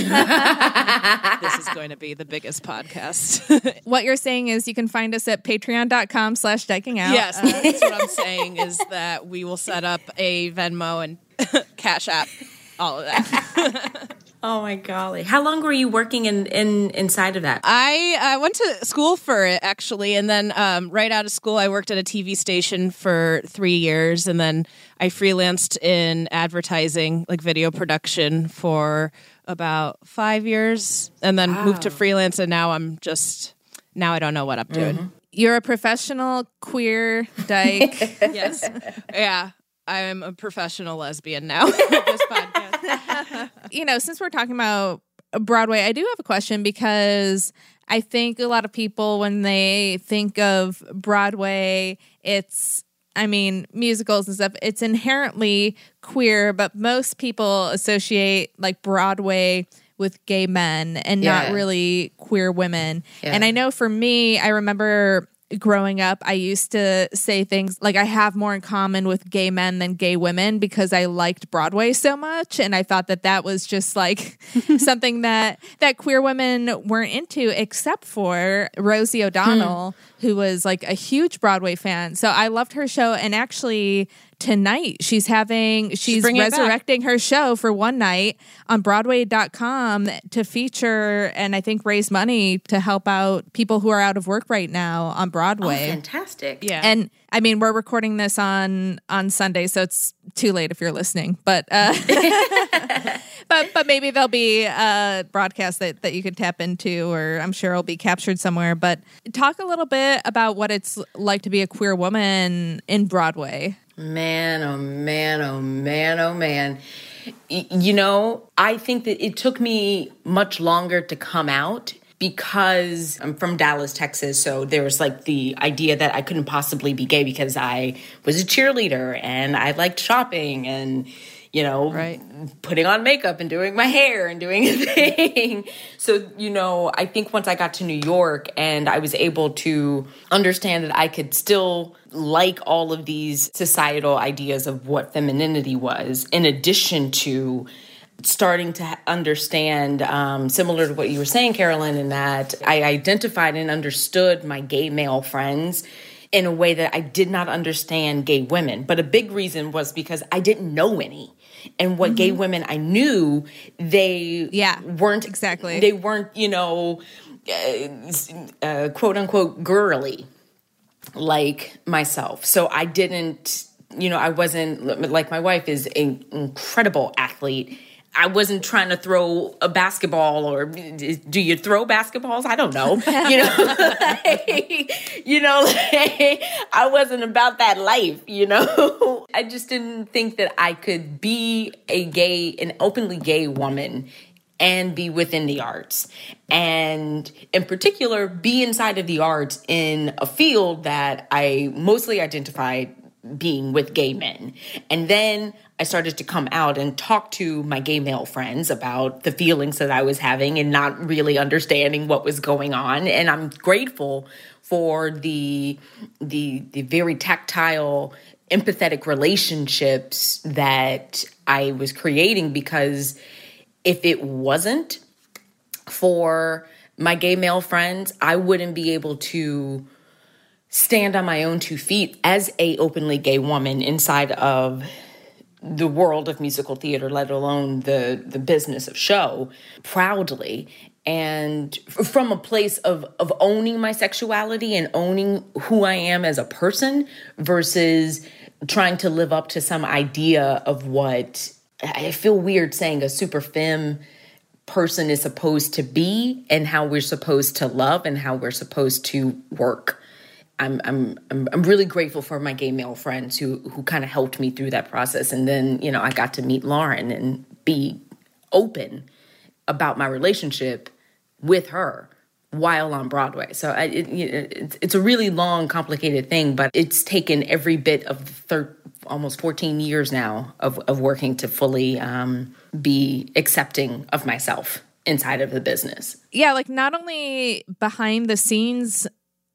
[SPEAKER 3] This is going to be the biggest podcast.
[SPEAKER 4] what you're saying is you can find us at patreon.com slash diking out.
[SPEAKER 3] Yes, that's what I'm saying, is that we will set up a Venmo and Cash App, all of that.
[SPEAKER 6] Oh my golly. How long were you working in, in inside of that?
[SPEAKER 3] I I went to school for it, actually, and then um, right out of school, I worked at a T V station for three years, and then I freelanced in advertising, like video production, for about five years, and then
[SPEAKER 6] Wow.
[SPEAKER 3] moved to freelance, and now I'm just, now I don't know what I'm doing.
[SPEAKER 6] Mm-hmm.
[SPEAKER 4] You're a professional queer dyke.
[SPEAKER 3] Yes. Yeah. I'm a professional lesbian now with this podcast.
[SPEAKER 4] You know, since we're talking about Broadway, I do have a question, because I think a lot of people, when they think of Broadway, it's, I mean, musicals and stuff, it's inherently queer, but most people associate like Broadway with gay men and
[SPEAKER 6] Yeah.
[SPEAKER 4] not really queer women.
[SPEAKER 6] Yeah.
[SPEAKER 4] And I know for me, I remember growing up, I used to say things like I have more in common with gay men than gay women because I liked Broadway so much. And I thought that that was just like something that, that queer women weren't into, except for Rosie O'Donnell, who was like a huge Broadway fan. So I loved her show. And actually tonight she's having, she's
[SPEAKER 3] bringing it back.
[SPEAKER 4] resurrecting her show for one night on Broadway dot com to feature and I think raise money to help out people who are out of work right now on Broadway.
[SPEAKER 6] Oh, fantastic.
[SPEAKER 3] Yeah.
[SPEAKER 4] And I mean, we're recording this on on Sunday, so it's too late if you're listening. But uh, but but maybe there'll be a broadcast that, that you can tap into, or I'm sure it'll be captured somewhere. But talk a little bit about what it's like to be a queer woman in Broadway.
[SPEAKER 6] Man, oh man, oh man, oh man. Y- you know, I think that it took me much longer to come out because I'm from Dallas, Texas. So there was like the idea that I couldn't possibly be gay because I was a cheerleader and I liked shopping and, you know,
[SPEAKER 3] Right.
[SPEAKER 6] putting on makeup and doing my hair and doing a thing. So, you know, I think once I got to New York and I was able to understand that I could still like all of these societal ideas of what femininity was, in addition to starting to understand, um, similar to what you were saying, Carolyn, in that I identified and understood my gay male friends in a way that I did not understand gay women. But a big reason was because I didn't know any. And what mm-hmm. gay women I knew, they
[SPEAKER 4] yeah,
[SPEAKER 6] weren't
[SPEAKER 4] exactly.
[SPEAKER 6] They weren't, you know, uh, uh, quote unquote girly like myself. So I didn't, you know, I wasn't like my wife is an incredible athlete. I wasn't trying to throw a basketball, or do you throw basketballs? I don't know. You know, like, you know, like, I wasn't about that life, you know. I just didn't think that I could be a gay, an openly gay woman and be within the arts. And in particular, be inside of the arts in a field that I mostly identified being with gay men. And then I started to come out and talk to my gay male friends about the feelings that I was having and not really understanding what was going on. And I'm grateful for the the the very tactile, empathetic relationships that I was creating, because if it wasn't for my gay male friends, I wouldn't be able to stand on my own two feet as a openly gay woman inside of the world of musical theater, let alone the, the business of show, proudly. And from a place of, of owning my sexuality and owning who I am as a person versus trying to live up to some idea of what I feel weird saying a super femme person is supposed to be and how we're supposed to love and how we're supposed to work. I'm I'm I'm I'm really grateful for my gay male friends who who kind of helped me through that process. And then, you know, I got to meet Lauren and be open about my relationship with her while on Broadway. So I, it, it, it's a really long, complicated thing, but it's taken every bit of the thir- almost fourteen years now of, of working to fully um, be accepting of myself inside of the business.
[SPEAKER 4] Yeah, like not only behind the scenes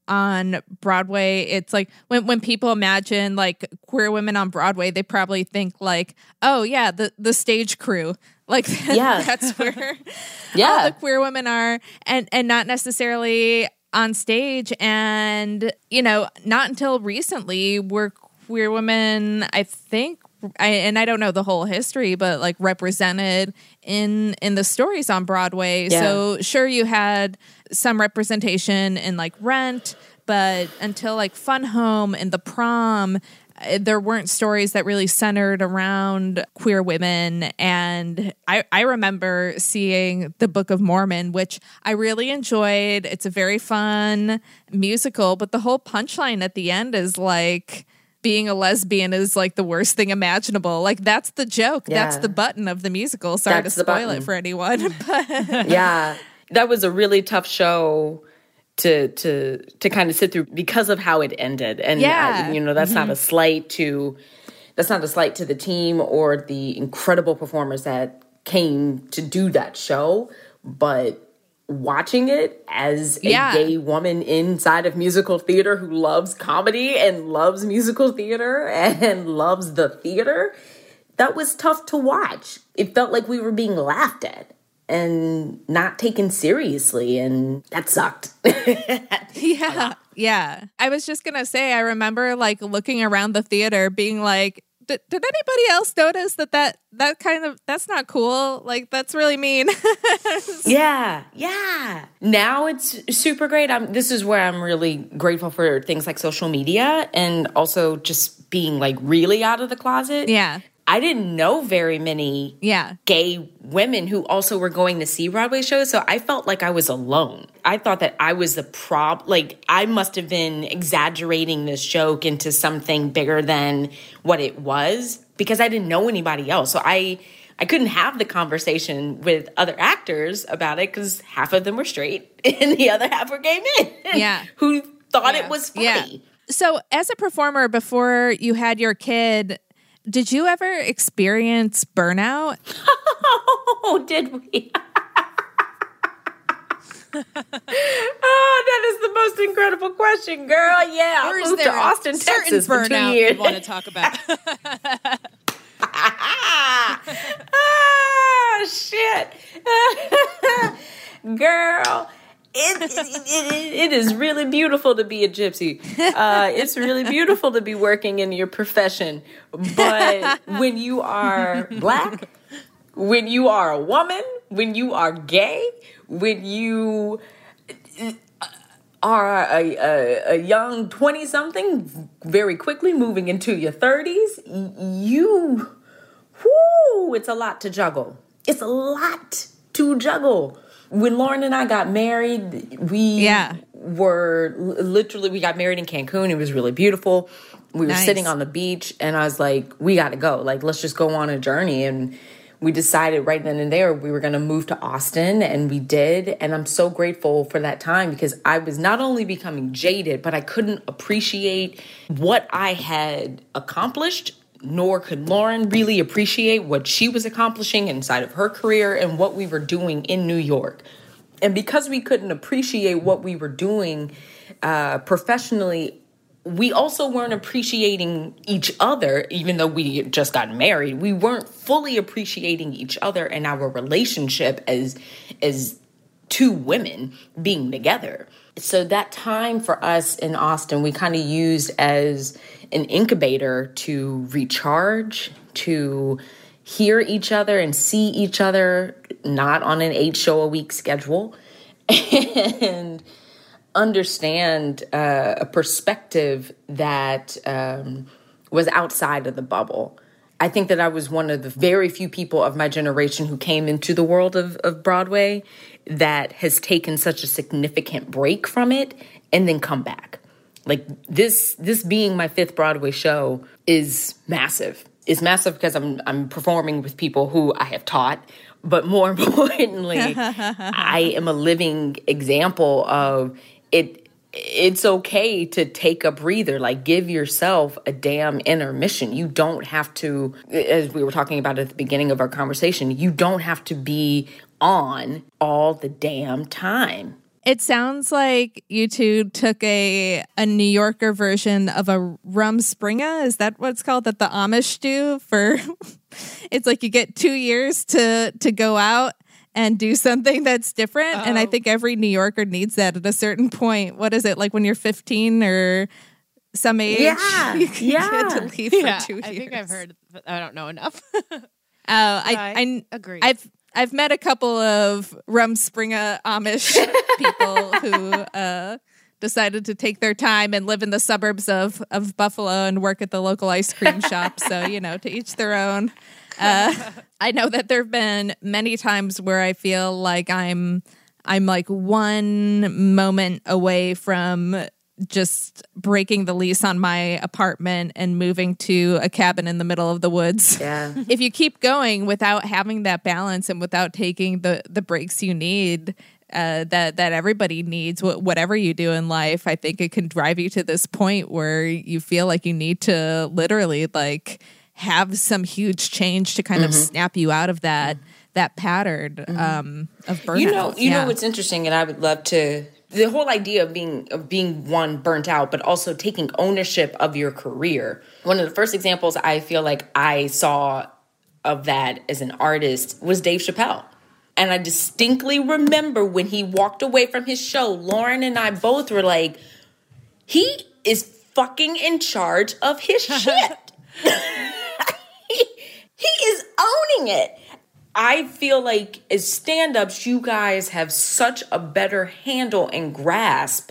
[SPEAKER 4] on Broadway, it's like when when people imagine like queer women on Broadway, they probably think like, oh yeah, the the stage crew, like
[SPEAKER 6] yeah.
[SPEAKER 4] that's where
[SPEAKER 6] yeah.
[SPEAKER 4] all the queer women are, and and not necessarily on stage. And you know, not until recently were queer women, I think, I, and I don't know the whole history, but like represented in in the stories on Broadway.
[SPEAKER 6] Yeah.
[SPEAKER 4] So sure, you had some representation in like Rent, but until like Fun Home and The Prom, there weren't stories that really centered around queer women. And I, I remember seeing The Book of Mormon, which I really enjoyed. It's a very fun musical, but the whole punchline at the end is like, being a lesbian is like the worst thing imaginable. Like that's the joke.
[SPEAKER 6] Yeah.
[SPEAKER 4] That's the button of the musical. Sorry
[SPEAKER 6] That's
[SPEAKER 4] to spoil
[SPEAKER 6] button.
[SPEAKER 4] it for anyone. But
[SPEAKER 6] yeah, that was a really tough show to to to kind of sit through because of how it ended. And
[SPEAKER 4] Yeah.
[SPEAKER 6] uh, you know, that's
[SPEAKER 4] Mm-hmm.
[SPEAKER 6] not a slight to that's not a slight to the team or the incredible performers that came to do that show, but watching it as a
[SPEAKER 4] Yeah.
[SPEAKER 6] gay woman inside of musical theater who loves comedy and loves musical theater and loves the theater, that was tough to watch. It felt like we were being laughed at. and not taken seriously, and that sucked.
[SPEAKER 4] Yeah. Yeah. I was just going to say, I remember like looking around the theater being like, did, did anybody else notice that, that that kind of, that's not cool? Like, that's really mean.
[SPEAKER 6] Yeah. Yeah. Now it's super great. I'm, this is where I'm really grateful for things like social media and also just being like really out of the closet.
[SPEAKER 4] Yeah.
[SPEAKER 6] I didn't know very many
[SPEAKER 4] Yeah.
[SPEAKER 6] gay women who also were going to see Broadway shows, so I felt like I was alone. I thought that I was the prob, like I must have been exaggerating this joke into something bigger than what it was because I didn't know anybody else. So I I couldn't have the conversation with other actors about it because half of them were straight and the other half were gay men.
[SPEAKER 4] Yeah.
[SPEAKER 6] Who thought
[SPEAKER 3] Yeah.
[SPEAKER 6] it was funny.
[SPEAKER 4] Yeah. So as a performer, before you had your kid, did you ever experience burnout?
[SPEAKER 6] Oh, did we? Oh, that is the most incredible question, girl. Yeah,
[SPEAKER 3] Or
[SPEAKER 6] I
[SPEAKER 3] is
[SPEAKER 6] moved to
[SPEAKER 3] there a
[SPEAKER 6] Austin,
[SPEAKER 3] certain
[SPEAKER 6] Texas for two
[SPEAKER 3] burnout
[SPEAKER 6] years.
[SPEAKER 3] you want to talk about?
[SPEAKER 6] Ah, shit. Girl, it, it, it, it is really beautiful to be a gypsy. Uh, it's really beautiful to be working in your profession. But when you are black, when you are a woman, when you are gay, when you are a, a, a young twenty-something, very quickly moving into your thirties, you, whoo, it's a lot to juggle. It's a lot to juggle. When Lauren and I got married, we
[SPEAKER 4] Yeah.
[SPEAKER 6] were literally, we got married in Cancun. It was really beautiful. We were
[SPEAKER 4] Nice.
[SPEAKER 6] sitting on the beach, and I was like, we got to go. Like, let's just go on a journey. And we decided right then and there we were going to move to Austin, and we did. And I'm so grateful for that time because I was not only becoming jaded, but I couldn't appreciate what I had accomplished, nor could Lauren really appreciate what she was accomplishing inside of her career and what we were doing in New York. And because we couldn't appreciate what we were doing uh, professionally, we also weren't appreciating each other, even though we had just got married. We weren't fully appreciating each other and our relationship as as two women being together. So that time for us in Austin, we kind of used as an incubator to recharge, to hear each other and see each other, not on an eight show a week schedule, and understand uh, a perspective that um, was outside of the bubble. I think that I was one of the very few people of my generation who came into the world of, of Broadway that has taken such a significant break from it and then come back. Like this, this being my fifth Broadway show is massive. It's massive because I'm I'm performing with people who I have taught, but more importantly, I am a living example of it. It's okay to take a breather, like give yourself a damn intermission. You don't have to, as we were talking about at the beginning of our conversation, you don't have to be on all the damn time.
[SPEAKER 4] It sounds like you two took a a New Yorker version of a Rumspringa. Is that what it's called? That the Amish do for? It's like you get two years to to go out and do something that's different. Oh. And I think every New Yorker needs that at a certain point. What is it, like when you're fifteen or some age?
[SPEAKER 6] Yeah,
[SPEAKER 4] you can
[SPEAKER 6] yeah.
[SPEAKER 4] get to leave
[SPEAKER 3] Yeah,
[SPEAKER 4] for two
[SPEAKER 3] I
[SPEAKER 4] years.
[SPEAKER 3] think I've heard, but I don't know enough.
[SPEAKER 4] Oh, I,
[SPEAKER 3] I
[SPEAKER 4] I
[SPEAKER 3] agree.
[SPEAKER 4] I've I've met a couple of Rumspringa Amish people who uh, decided to take their time and live in the suburbs of, of Buffalo and work at the local ice cream shop. So, you know, to each their own. Uh, I know that there have been many times where I feel like I'm I'm like one moment away from just breaking the lease on my apartment and moving to a cabin in the middle of the woods.
[SPEAKER 6] Yeah.
[SPEAKER 4] If you keep going without having that balance and without taking the, the breaks you need, uh, that, that everybody needs, wh- whatever you do in life, I think it can drive you to this point where you feel like you need to literally like have some huge change to kind mm-hmm. of snap you out of that, that pattern mm-hmm. um, of burnout.
[SPEAKER 6] You know, you
[SPEAKER 4] yeah.
[SPEAKER 6] know what's interesting, and I would love to, the whole idea of being of being one burnt out, but also taking ownership of your career. One of the first examples I feel like I saw of that as an artist was Dave Chappelle. And I distinctly remember when he walked away from his show, Lauren and I both were like, he is fucking in charge of his shit. he, he is owning it. I feel like as stand-ups, you guys have such a better handle and grasp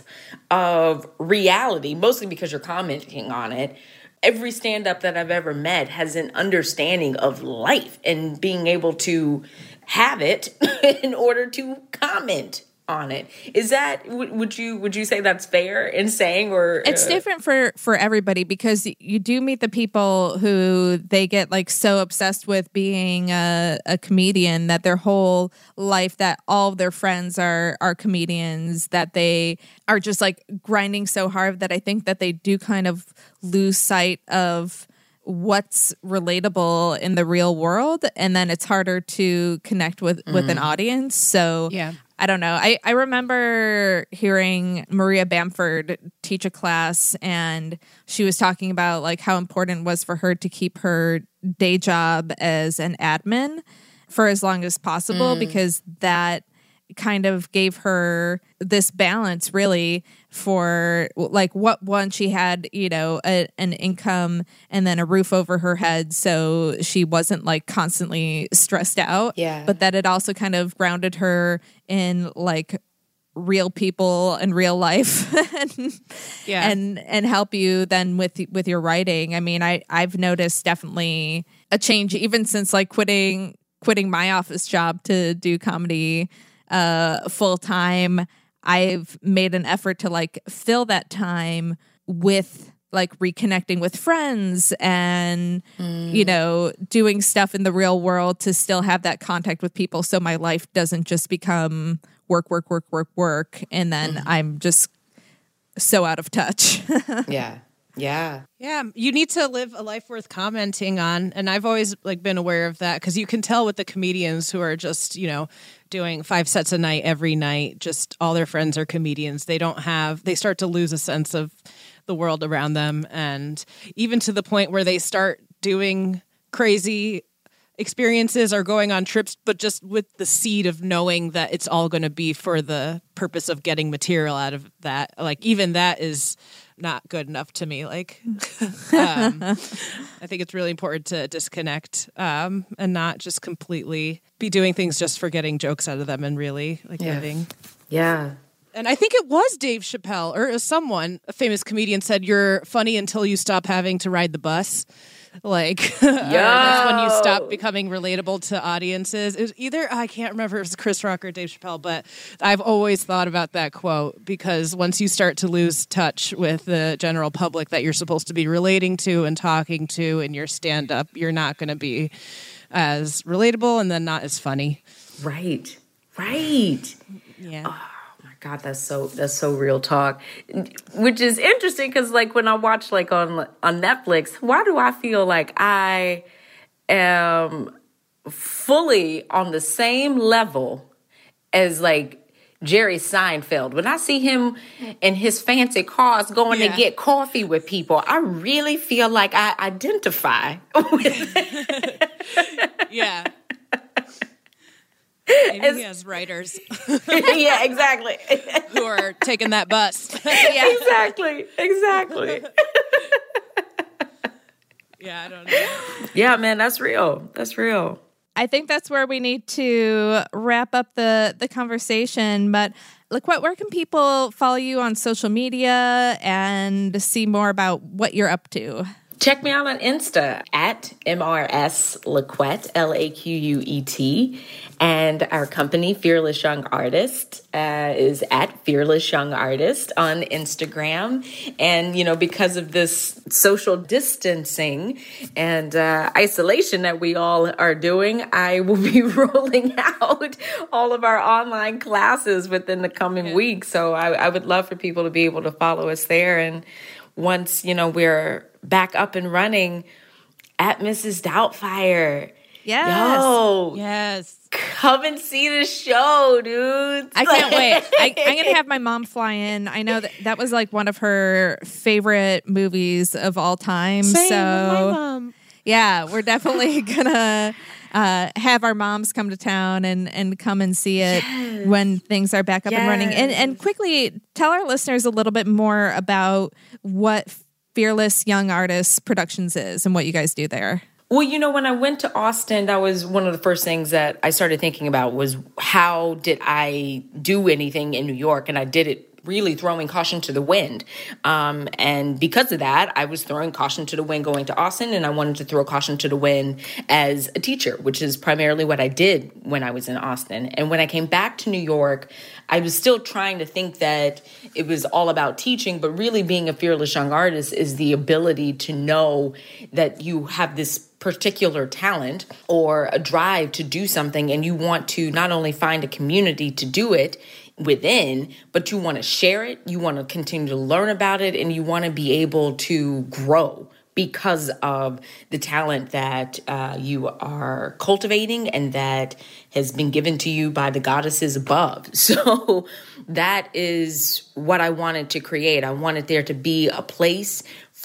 [SPEAKER 6] of reality, mostly because you're commenting on it. Every stand-up that I've ever met has an understanding of life and being able to have it in order to comment on it. Is that, w- would you would you say that's fair in saying, or
[SPEAKER 4] it's
[SPEAKER 6] uh,
[SPEAKER 4] different for for everybody, because you do meet the people who they get like so obsessed with being a, a comedian that their whole life, that all of their friends are are comedians, that they are just like grinding so hard that I think that they do kind of lose sight of what's relatable in the real world, and then it's harder to connect with mm. with an audience. So
[SPEAKER 3] yeah.
[SPEAKER 4] I don't know. I, I remember hearing Maria Bamford teach a class, and she was talking about like how important it was for her to keep her day job as an admin for as long as possible, mm. because that kind of gave her this balance really for like what one, she had, you know, a, an income and then a roof over her head, so she wasn't like constantly stressed out.
[SPEAKER 6] Yeah.
[SPEAKER 4] But that it also kind of grounded her in like real people and real life and,
[SPEAKER 3] yeah.
[SPEAKER 4] and and help you then with with your writing. I mean, I I've noticed definitely a change even since like quitting quitting my office job to do comedy uh full time. I've made an effort to like fill that time with like reconnecting with friends and mm. you know, doing stuff in the real world to still have that contact with people, so my life doesn't just become work work work work work and then mm. I'm just so out of touch.
[SPEAKER 6] yeah Yeah.
[SPEAKER 3] Yeah. You need to live a life worth commenting on. And I've always like been aware of that, because you can tell with the comedians who are just, you know, doing five sets a night every night, just all their friends are comedians. They don't have, they start to lose a sense of the world around them. And even to the point where they start doing crazy experiences or going on trips, but just with the seed of knowing that it's all going to be for the purpose of getting material out of that. Like even that is not good enough to me. Like, um, I think it's really important to disconnect um, and not just completely be doing things just for getting jokes out of them and really like
[SPEAKER 6] yeah.
[SPEAKER 3] living.
[SPEAKER 6] Yeah.
[SPEAKER 3] And I think it was Dave Chappelle or someone, a famous comedian, said, "You're funny until you stop having to ride the bus." Like, uh, that's when you stop becoming relatable to audiences. It was either, I can't remember if it was Chris Rock or Dave Chappelle, but I've always thought about that quote, because once you start to lose touch with the general public that you're supposed to be relating to and talking to in your stand-up, you're not going to be as relatable and then not as funny.
[SPEAKER 6] Right. Right.
[SPEAKER 3] Yeah.
[SPEAKER 6] Oh. God, that's so that's so real talk, which is interesting because like when I watch like on on Netflix, why do I feel like I am fully on the same level as like Jerry Seinfeld? When I see him in his fancy cars going
[SPEAKER 3] yeah.
[SPEAKER 6] to get coffee with people, I really feel like I identify with it.
[SPEAKER 3] Yeah. Maybe he has writers.
[SPEAKER 6] Yeah, exactly.
[SPEAKER 3] Who are taking that bus.
[SPEAKER 6] Yeah. Exactly. Exactly.
[SPEAKER 3] Yeah, I don't know.
[SPEAKER 6] Yeah, man, that's real. That's real.
[SPEAKER 4] I think that's where we need to wrap up the, the conversation. But like, what, where can people follow you on social media and see more about what you're up to?
[SPEAKER 6] Check me out on Insta at M R S Laquette, L A Q U E T. And our company, Fearless Young Artist, uh, is at Fearless Young Artist on Instagram. And, you know, because of this social distancing and uh, isolation that we all are doing, I will be rolling out all of our online classes within the coming yeah. week. So I, I would love for people to be able to follow us there. And once, you know, we're back up and running, at Missus Doubtfire.
[SPEAKER 4] Yes.
[SPEAKER 6] Yo.
[SPEAKER 3] Yes.
[SPEAKER 6] Come and see the show, dude.
[SPEAKER 4] I can't wait. I, I'm going to have my mom fly in. I know that that was like one of her favorite movies of all time.
[SPEAKER 3] Same
[SPEAKER 4] so,
[SPEAKER 3] with my mom.
[SPEAKER 4] Yeah, we're definitely going to uh, have our moms come to town and, and come and see it yes. when things are back up yes. and running. And, and quickly tell our listeners a little bit more about what Fearless Young Artists Productions is and what you guys do there.
[SPEAKER 6] Well, you know, when I went to Austin, that was one of the first things that I started thinking about was how did I do anything in New York? And I did it really throwing caution to the wind. Um, and because of that, I was throwing caution to the wind going to Austin, and I wanted to throw caution to the wind as a teacher, which is primarily what I did when I was in Austin. And when I came back to New York, I was still trying to think that it was all about teaching, but really being a fearless young artist is the ability to know that you have this particular talent or a drive to do something, and you want to not only find a community to do it within, but you want to share it, you want to continue to learn about it, and you want to be able to grow because of the talent that uh, you are cultivating and that has been given to you by the goddesses above. So that is what I wanted to create. I wanted there to be a place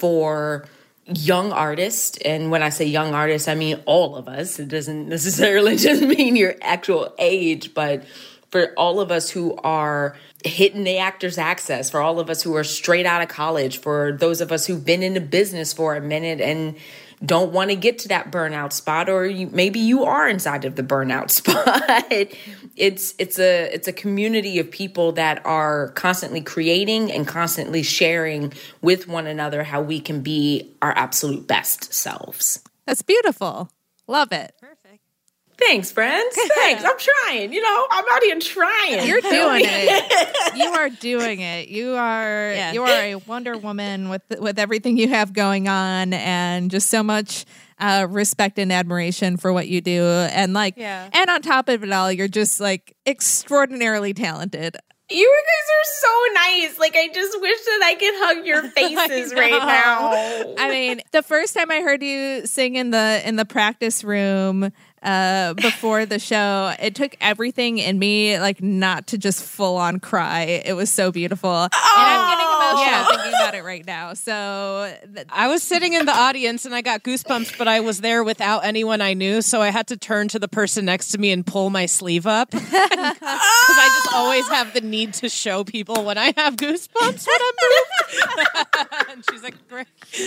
[SPEAKER 6] for young artists. And when I say young artists, I mean all of us. It doesn't necessarily just mean your actual age, but for all of us who are hitting the Actors Access, for all of us who are straight out of college, for those of us who've been in the business for a minute and don't want to get to that burnout spot, or you, maybe you are inside of the burnout spot. It's it's a it's a community of people that are constantly creating and constantly sharing with one another how we can be our absolute best selves.
[SPEAKER 4] That's beautiful. Love it. Perfect.
[SPEAKER 6] Thanks, friends. Thanks. I'm trying. You know, I'm out here trying.
[SPEAKER 4] You're doing it. You are doing it. You are yeah. you are a Wonder Woman with with everything you have going on, and just so much uh, respect and admiration for what you do. And like, yeah. and on top of it all, you're just like extraordinarily talented.
[SPEAKER 6] You guys are so nice. Like, I just wish that I could hug your faces right now.
[SPEAKER 4] I mean, the first time I heard you sing in the in the practice room uh, before the show, it took everything in me, like, not to just full on cry. It was so beautiful. Oh! And I'm getting emotional yeah. thinking about it right now. So th-
[SPEAKER 3] I was sitting in the audience and I got goosebumps, but I was there without anyone I knew. So I had to turn to the person next to me and pull my sleeve up. Because I just always have the need to show people when I have goosebumps when I'm moved. And she's like, great.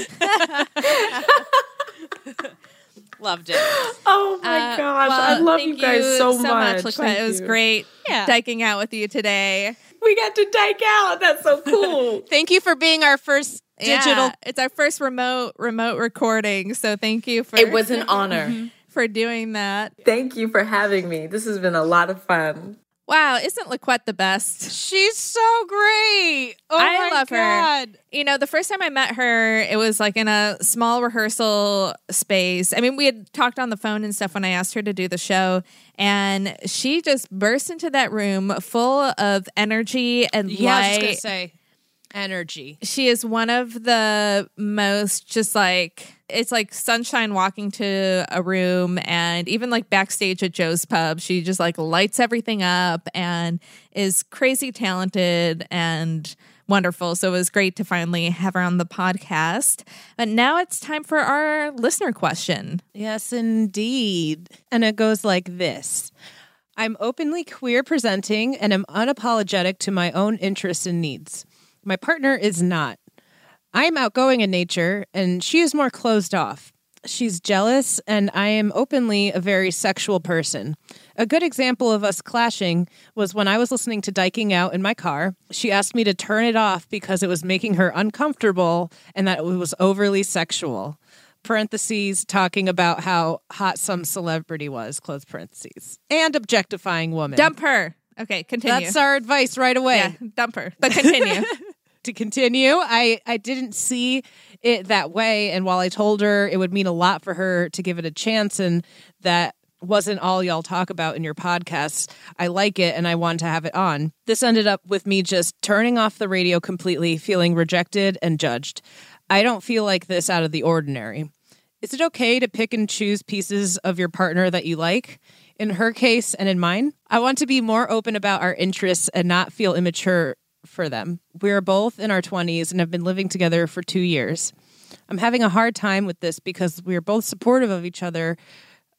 [SPEAKER 3] Loved it.
[SPEAKER 6] Oh my uh, gosh. Well, I love you guys you so,
[SPEAKER 4] so
[SPEAKER 6] much.
[SPEAKER 4] much it was great yeah. diking out with you today.
[SPEAKER 6] We got to dike out. That's so cool.
[SPEAKER 3] Thank you for being our first digital.
[SPEAKER 4] Yeah, it's our first remote remote recording. So thank you for
[SPEAKER 6] It was an honor.
[SPEAKER 4] for doing that.
[SPEAKER 6] Thank you for having me. This has been a lot of fun.
[SPEAKER 4] Wow, isn't Laquette the best?
[SPEAKER 3] She's so great. Oh
[SPEAKER 4] I
[SPEAKER 3] my
[SPEAKER 4] love
[SPEAKER 3] God.
[SPEAKER 4] her. You know, the first time I met her, it was like in a small rehearsal space. I mean, we had talked on the phone and stuff when I asked her to do the show, and she just burst into that room full of energy and
[SPEAKER 3] yeah,
[SPEAKER 4] light.
[SPEAKER 3] I was going to say, energy.
[SPEAKER 4] She is one of the most just like, it's like sunshine walking to a room, and even like backstage at Joe's Pub, she just like lights everything up and is crazy talented and wonderful. So it was great to finally have her on the podcast. But now it's time for our listener question.
[SPEAKER 3] Yes, indeed. And it goes like this. I'm openly queer presenting and am unapologetic to my own interests and needs. My partner is not. I am outgoing in nature, and she is more closed off. She's jealous, and I am openly a very sexual person. A good example of us clashing was when I was listening to Diking Out in my car. She asked me to turn it off because it was making her uncomfortable and that it was overly sexual. Parentheses, talking about how hot some celebrity was, close parentheses. And objectifying women.
[SPEAKER 4] Dump her. Okay, continue.
[SPEAKER 3] That's our advice right away.
[SPEAKER 4] Yeah, dump her. But continue.
[SPEAKER 3] To continue, I, I didn't see it that way. And while I told her it would mean a lot for her to give it a chance and that wasn't all y'all talk about in your podcasts, I like it and I want to have it on. This ended up with me just turning off the radio completely, feeling rejected and judged. I don't feel like this out of the ordinary. Is it okay to pick and choose pieces of your partner that you like? In her case and in mine, I want to be more open about our interests and not feel immature for them. We are both in our twenties and have been living together for two years. I'm having a hard time with this because we are both supportive of each other,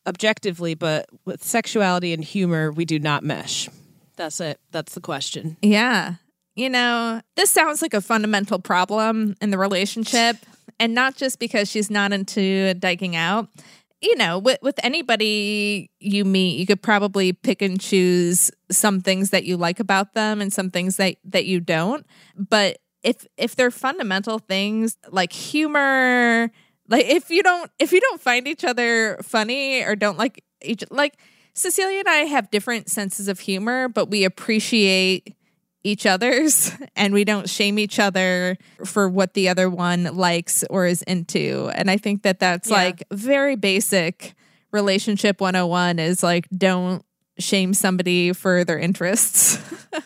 [SPEAKER 3] objectively, but with sexuality and humor, we do not mesh. That's it. That's the question.
[SPEAKER 4] Yeah. You know, this sounds like a fundamental problem in the relationship, and not just because she's not into diking out. You know, with, with anybody you meet, you could probably pick and choose some things that you like about them and some things that, that you don't. But if if they're fundamental things like humor, like if you don't if you don't find each other funny or don't like each, like Cecilia and I have different senses of humor, but we appreciate each other's, and we don't shame each other for what the other one likes or is into. And I think that that's yeah. like very basic relationship one oh one is like, don't shame somebody for their interests.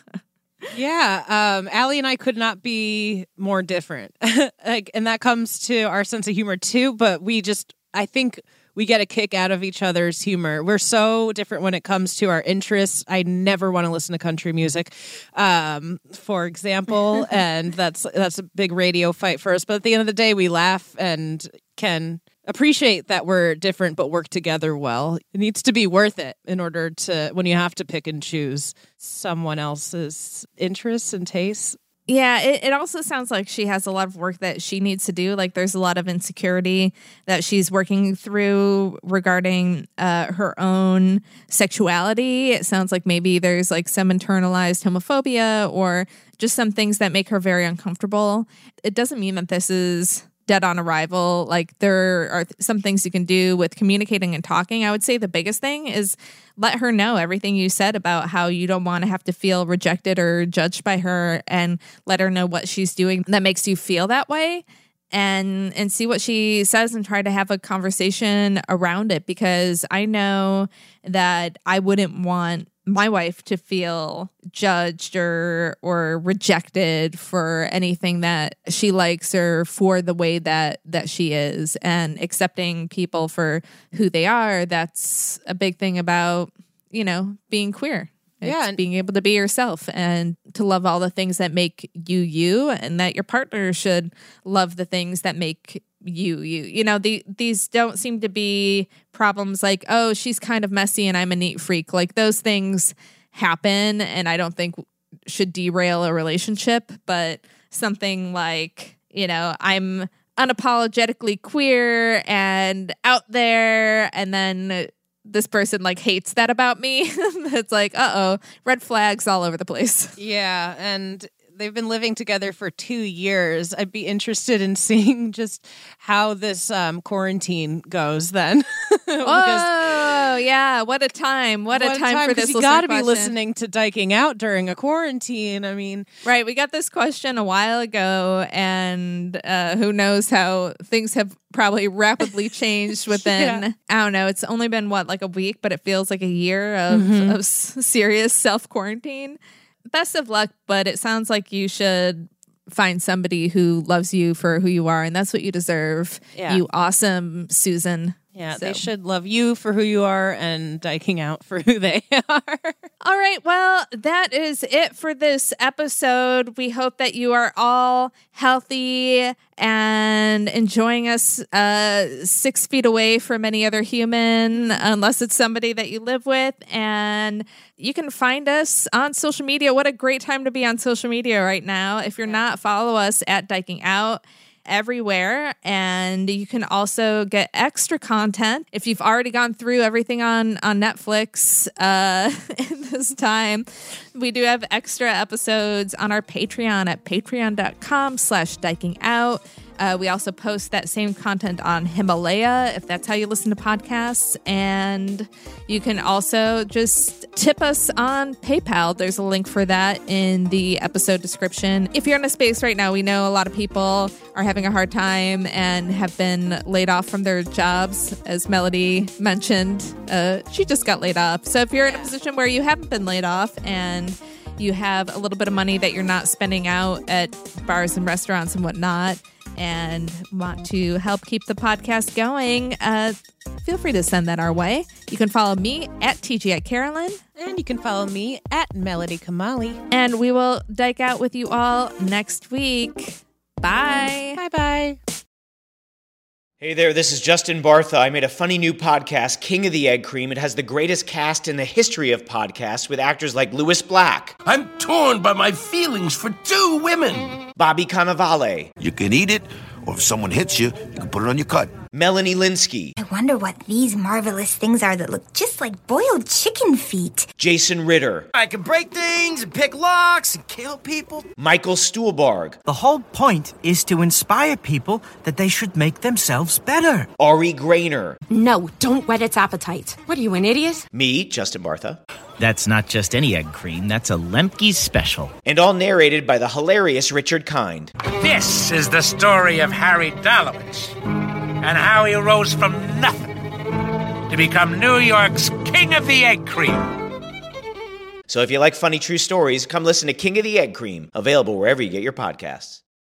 [SPEAKER 3] Yeah. Um, Allie and I could not be more different. Like, and that comes to our sense of humor too, but we just, I think we get a kick out of each other's humor. We're so different when it comes to our interests. I never want to listen to country music, um, for example, and that's that's a big radio fight for us. But at the end of the day, we laugh and can appreciate that we're different but work together well. It needs to be worth it in order to, when you have to pick and choose someone else's interests and tastes.
[SPEAKER 4] Yeah, it, it also sounds like she has a lot of work that she needs to do. Like there's a lot of insecurity that she's working through regarding uh, her own sexuality. It sounds like maybe there's like some internalized homophobia or just some things that make her very uncomfortable. It doesn't mean that this is dead on arrival. Like there are th- some things you can do with communicating and talking. I would say the biggest thing is let her know everything you said about how you don't want to have to feel rejected or judged by her, and let her know what she's doing that makes you feel that way, and and see what she says and try to have a conversation around it, because I know that I wouldn't want my wife to feel judged or or rejected for anything that she likes or for the way that that she is, and accepting people for who they are. That's a big thing about, you know, being queer. It's
[SPEAKER 3] yeah, and-
[SPEAKER 4] being able to be yourself and to love all the things that make you you, and that your partner should love the things that make you you. You know, the these don't seem to be problems like, oh, she's kind of messy and I'm a neat freak. Like those things happen, and I don't think should derail a relationship. But something like, you know, I'm unapologetically queer and out there, and then this person like hates that about me. It's like, uh-oh, red flags all over the place.
[SPEAKER 3] Yeah, and they've been living together for two years. I'd be interested in seeing just how this um, quarantine goes then.
[SPEAKER 4] Oh, yeah. What a time. What, what a time, time for this.
[SPEAKER 3] You got to be listening to Diking Out during a quarantine. I mean.
[SPEAKER 4] Right. We got this question a while ago, and uh, who knows how things have probably rapidly changed within, yeah. I don't know, it's only been, what, like a week, but it feels like a year of, mm-hmm. of s- serious self-quarantine. Best of luck, but it sounds like you should find somebody who loves you for who you are, and that's what you deserve. Yeah. You awesome Susan.
[SPEAKER 3] Yeah,
[SPEAKER 4] so.
[SPEAKER 3] They should love you for who you are and Diking Out for who they are.
[SPEAKER 4] All right, well, that is it for this episode. We hope that you are all healthy and enjoying us uh, six feet away from any other human, unless it's somebody that you live with. And you can find us on social media. What a great time to be on social media right now. If you're not, follow us at Diking Out everywhere. And you can also get extra content if you've already gone through everything on on Netflix uh in this time. We do have extra episodes on our Patreon at patreon.com slash diking out. Uh, we also post that same content on Himalaya, if that's how you listen to podcasts. And you can also just tip us on PayPal. There's a link for that in the episode description. If you're in a space right now, we know a lot of people are having a hard time and have been laid off from their jobs. As Melody mentioned, uh, she just got laid off. So if you're in a position where you haven't been laid off and you have a little bit of money that you're not spending out at bars and restaurants and whatnot, and want to help keep the podcast going, uh, feel free to send that our way. You can follow me at T G I Carolyn.
[SPEAKER 3] And you can follow me at Melody Kamali.
[SPEAKER 4] And we will dike out with you all next week. Bye.
[SPEAKER 3] Bye-bye.
[SPEAKER 7] Hey there, this is Justin Bartha. I made a funny new podcast, King of the Egg Cream. It has the greatest cast in the history of podcasts with actors like Louis Black.
[SPEAKER 8] I'm torn by my feelings for two women.
[SPEAKER 7] Bobby Cannavale.
[SPEAKER 9] You can eat it, or if someone hits you, you can put it on your cut.
[SPEAKER 7] Melanie Linsky.
[SPEAKER 10] I wonder what these marvelous things are that look just like boiled chicken feet.
[SPEAKER 7] Jason Ritter.
[SPEAKER 11] I can break things and pick locks and kill people.
[SPEAKER 7] Michael Stuhlbarg.
[SPEAKER 12] The whole point is to inspire people that they should make themselves better.
[SPEAKER 7] Ari Grainer.
[SPEAKER 13] No, don't whet its appetite. What are you, an idiot?
[SPEAKER 7] Me, Justin Bartha.
[SPEAKER 14] That's not just any egg cream, that's a Lemke's special.
[SPEAKER 7] And all narrated by the hilarious Richard Kind.
[SPEAKER 15] This is the story of Harry Dalowitz and how he rose from nothing to become New York's King of the Egg Cream.
[SPEAKER 7] So if you like funny true stories, come listen to King of the Egg Cream, available wherever you get your podcasts.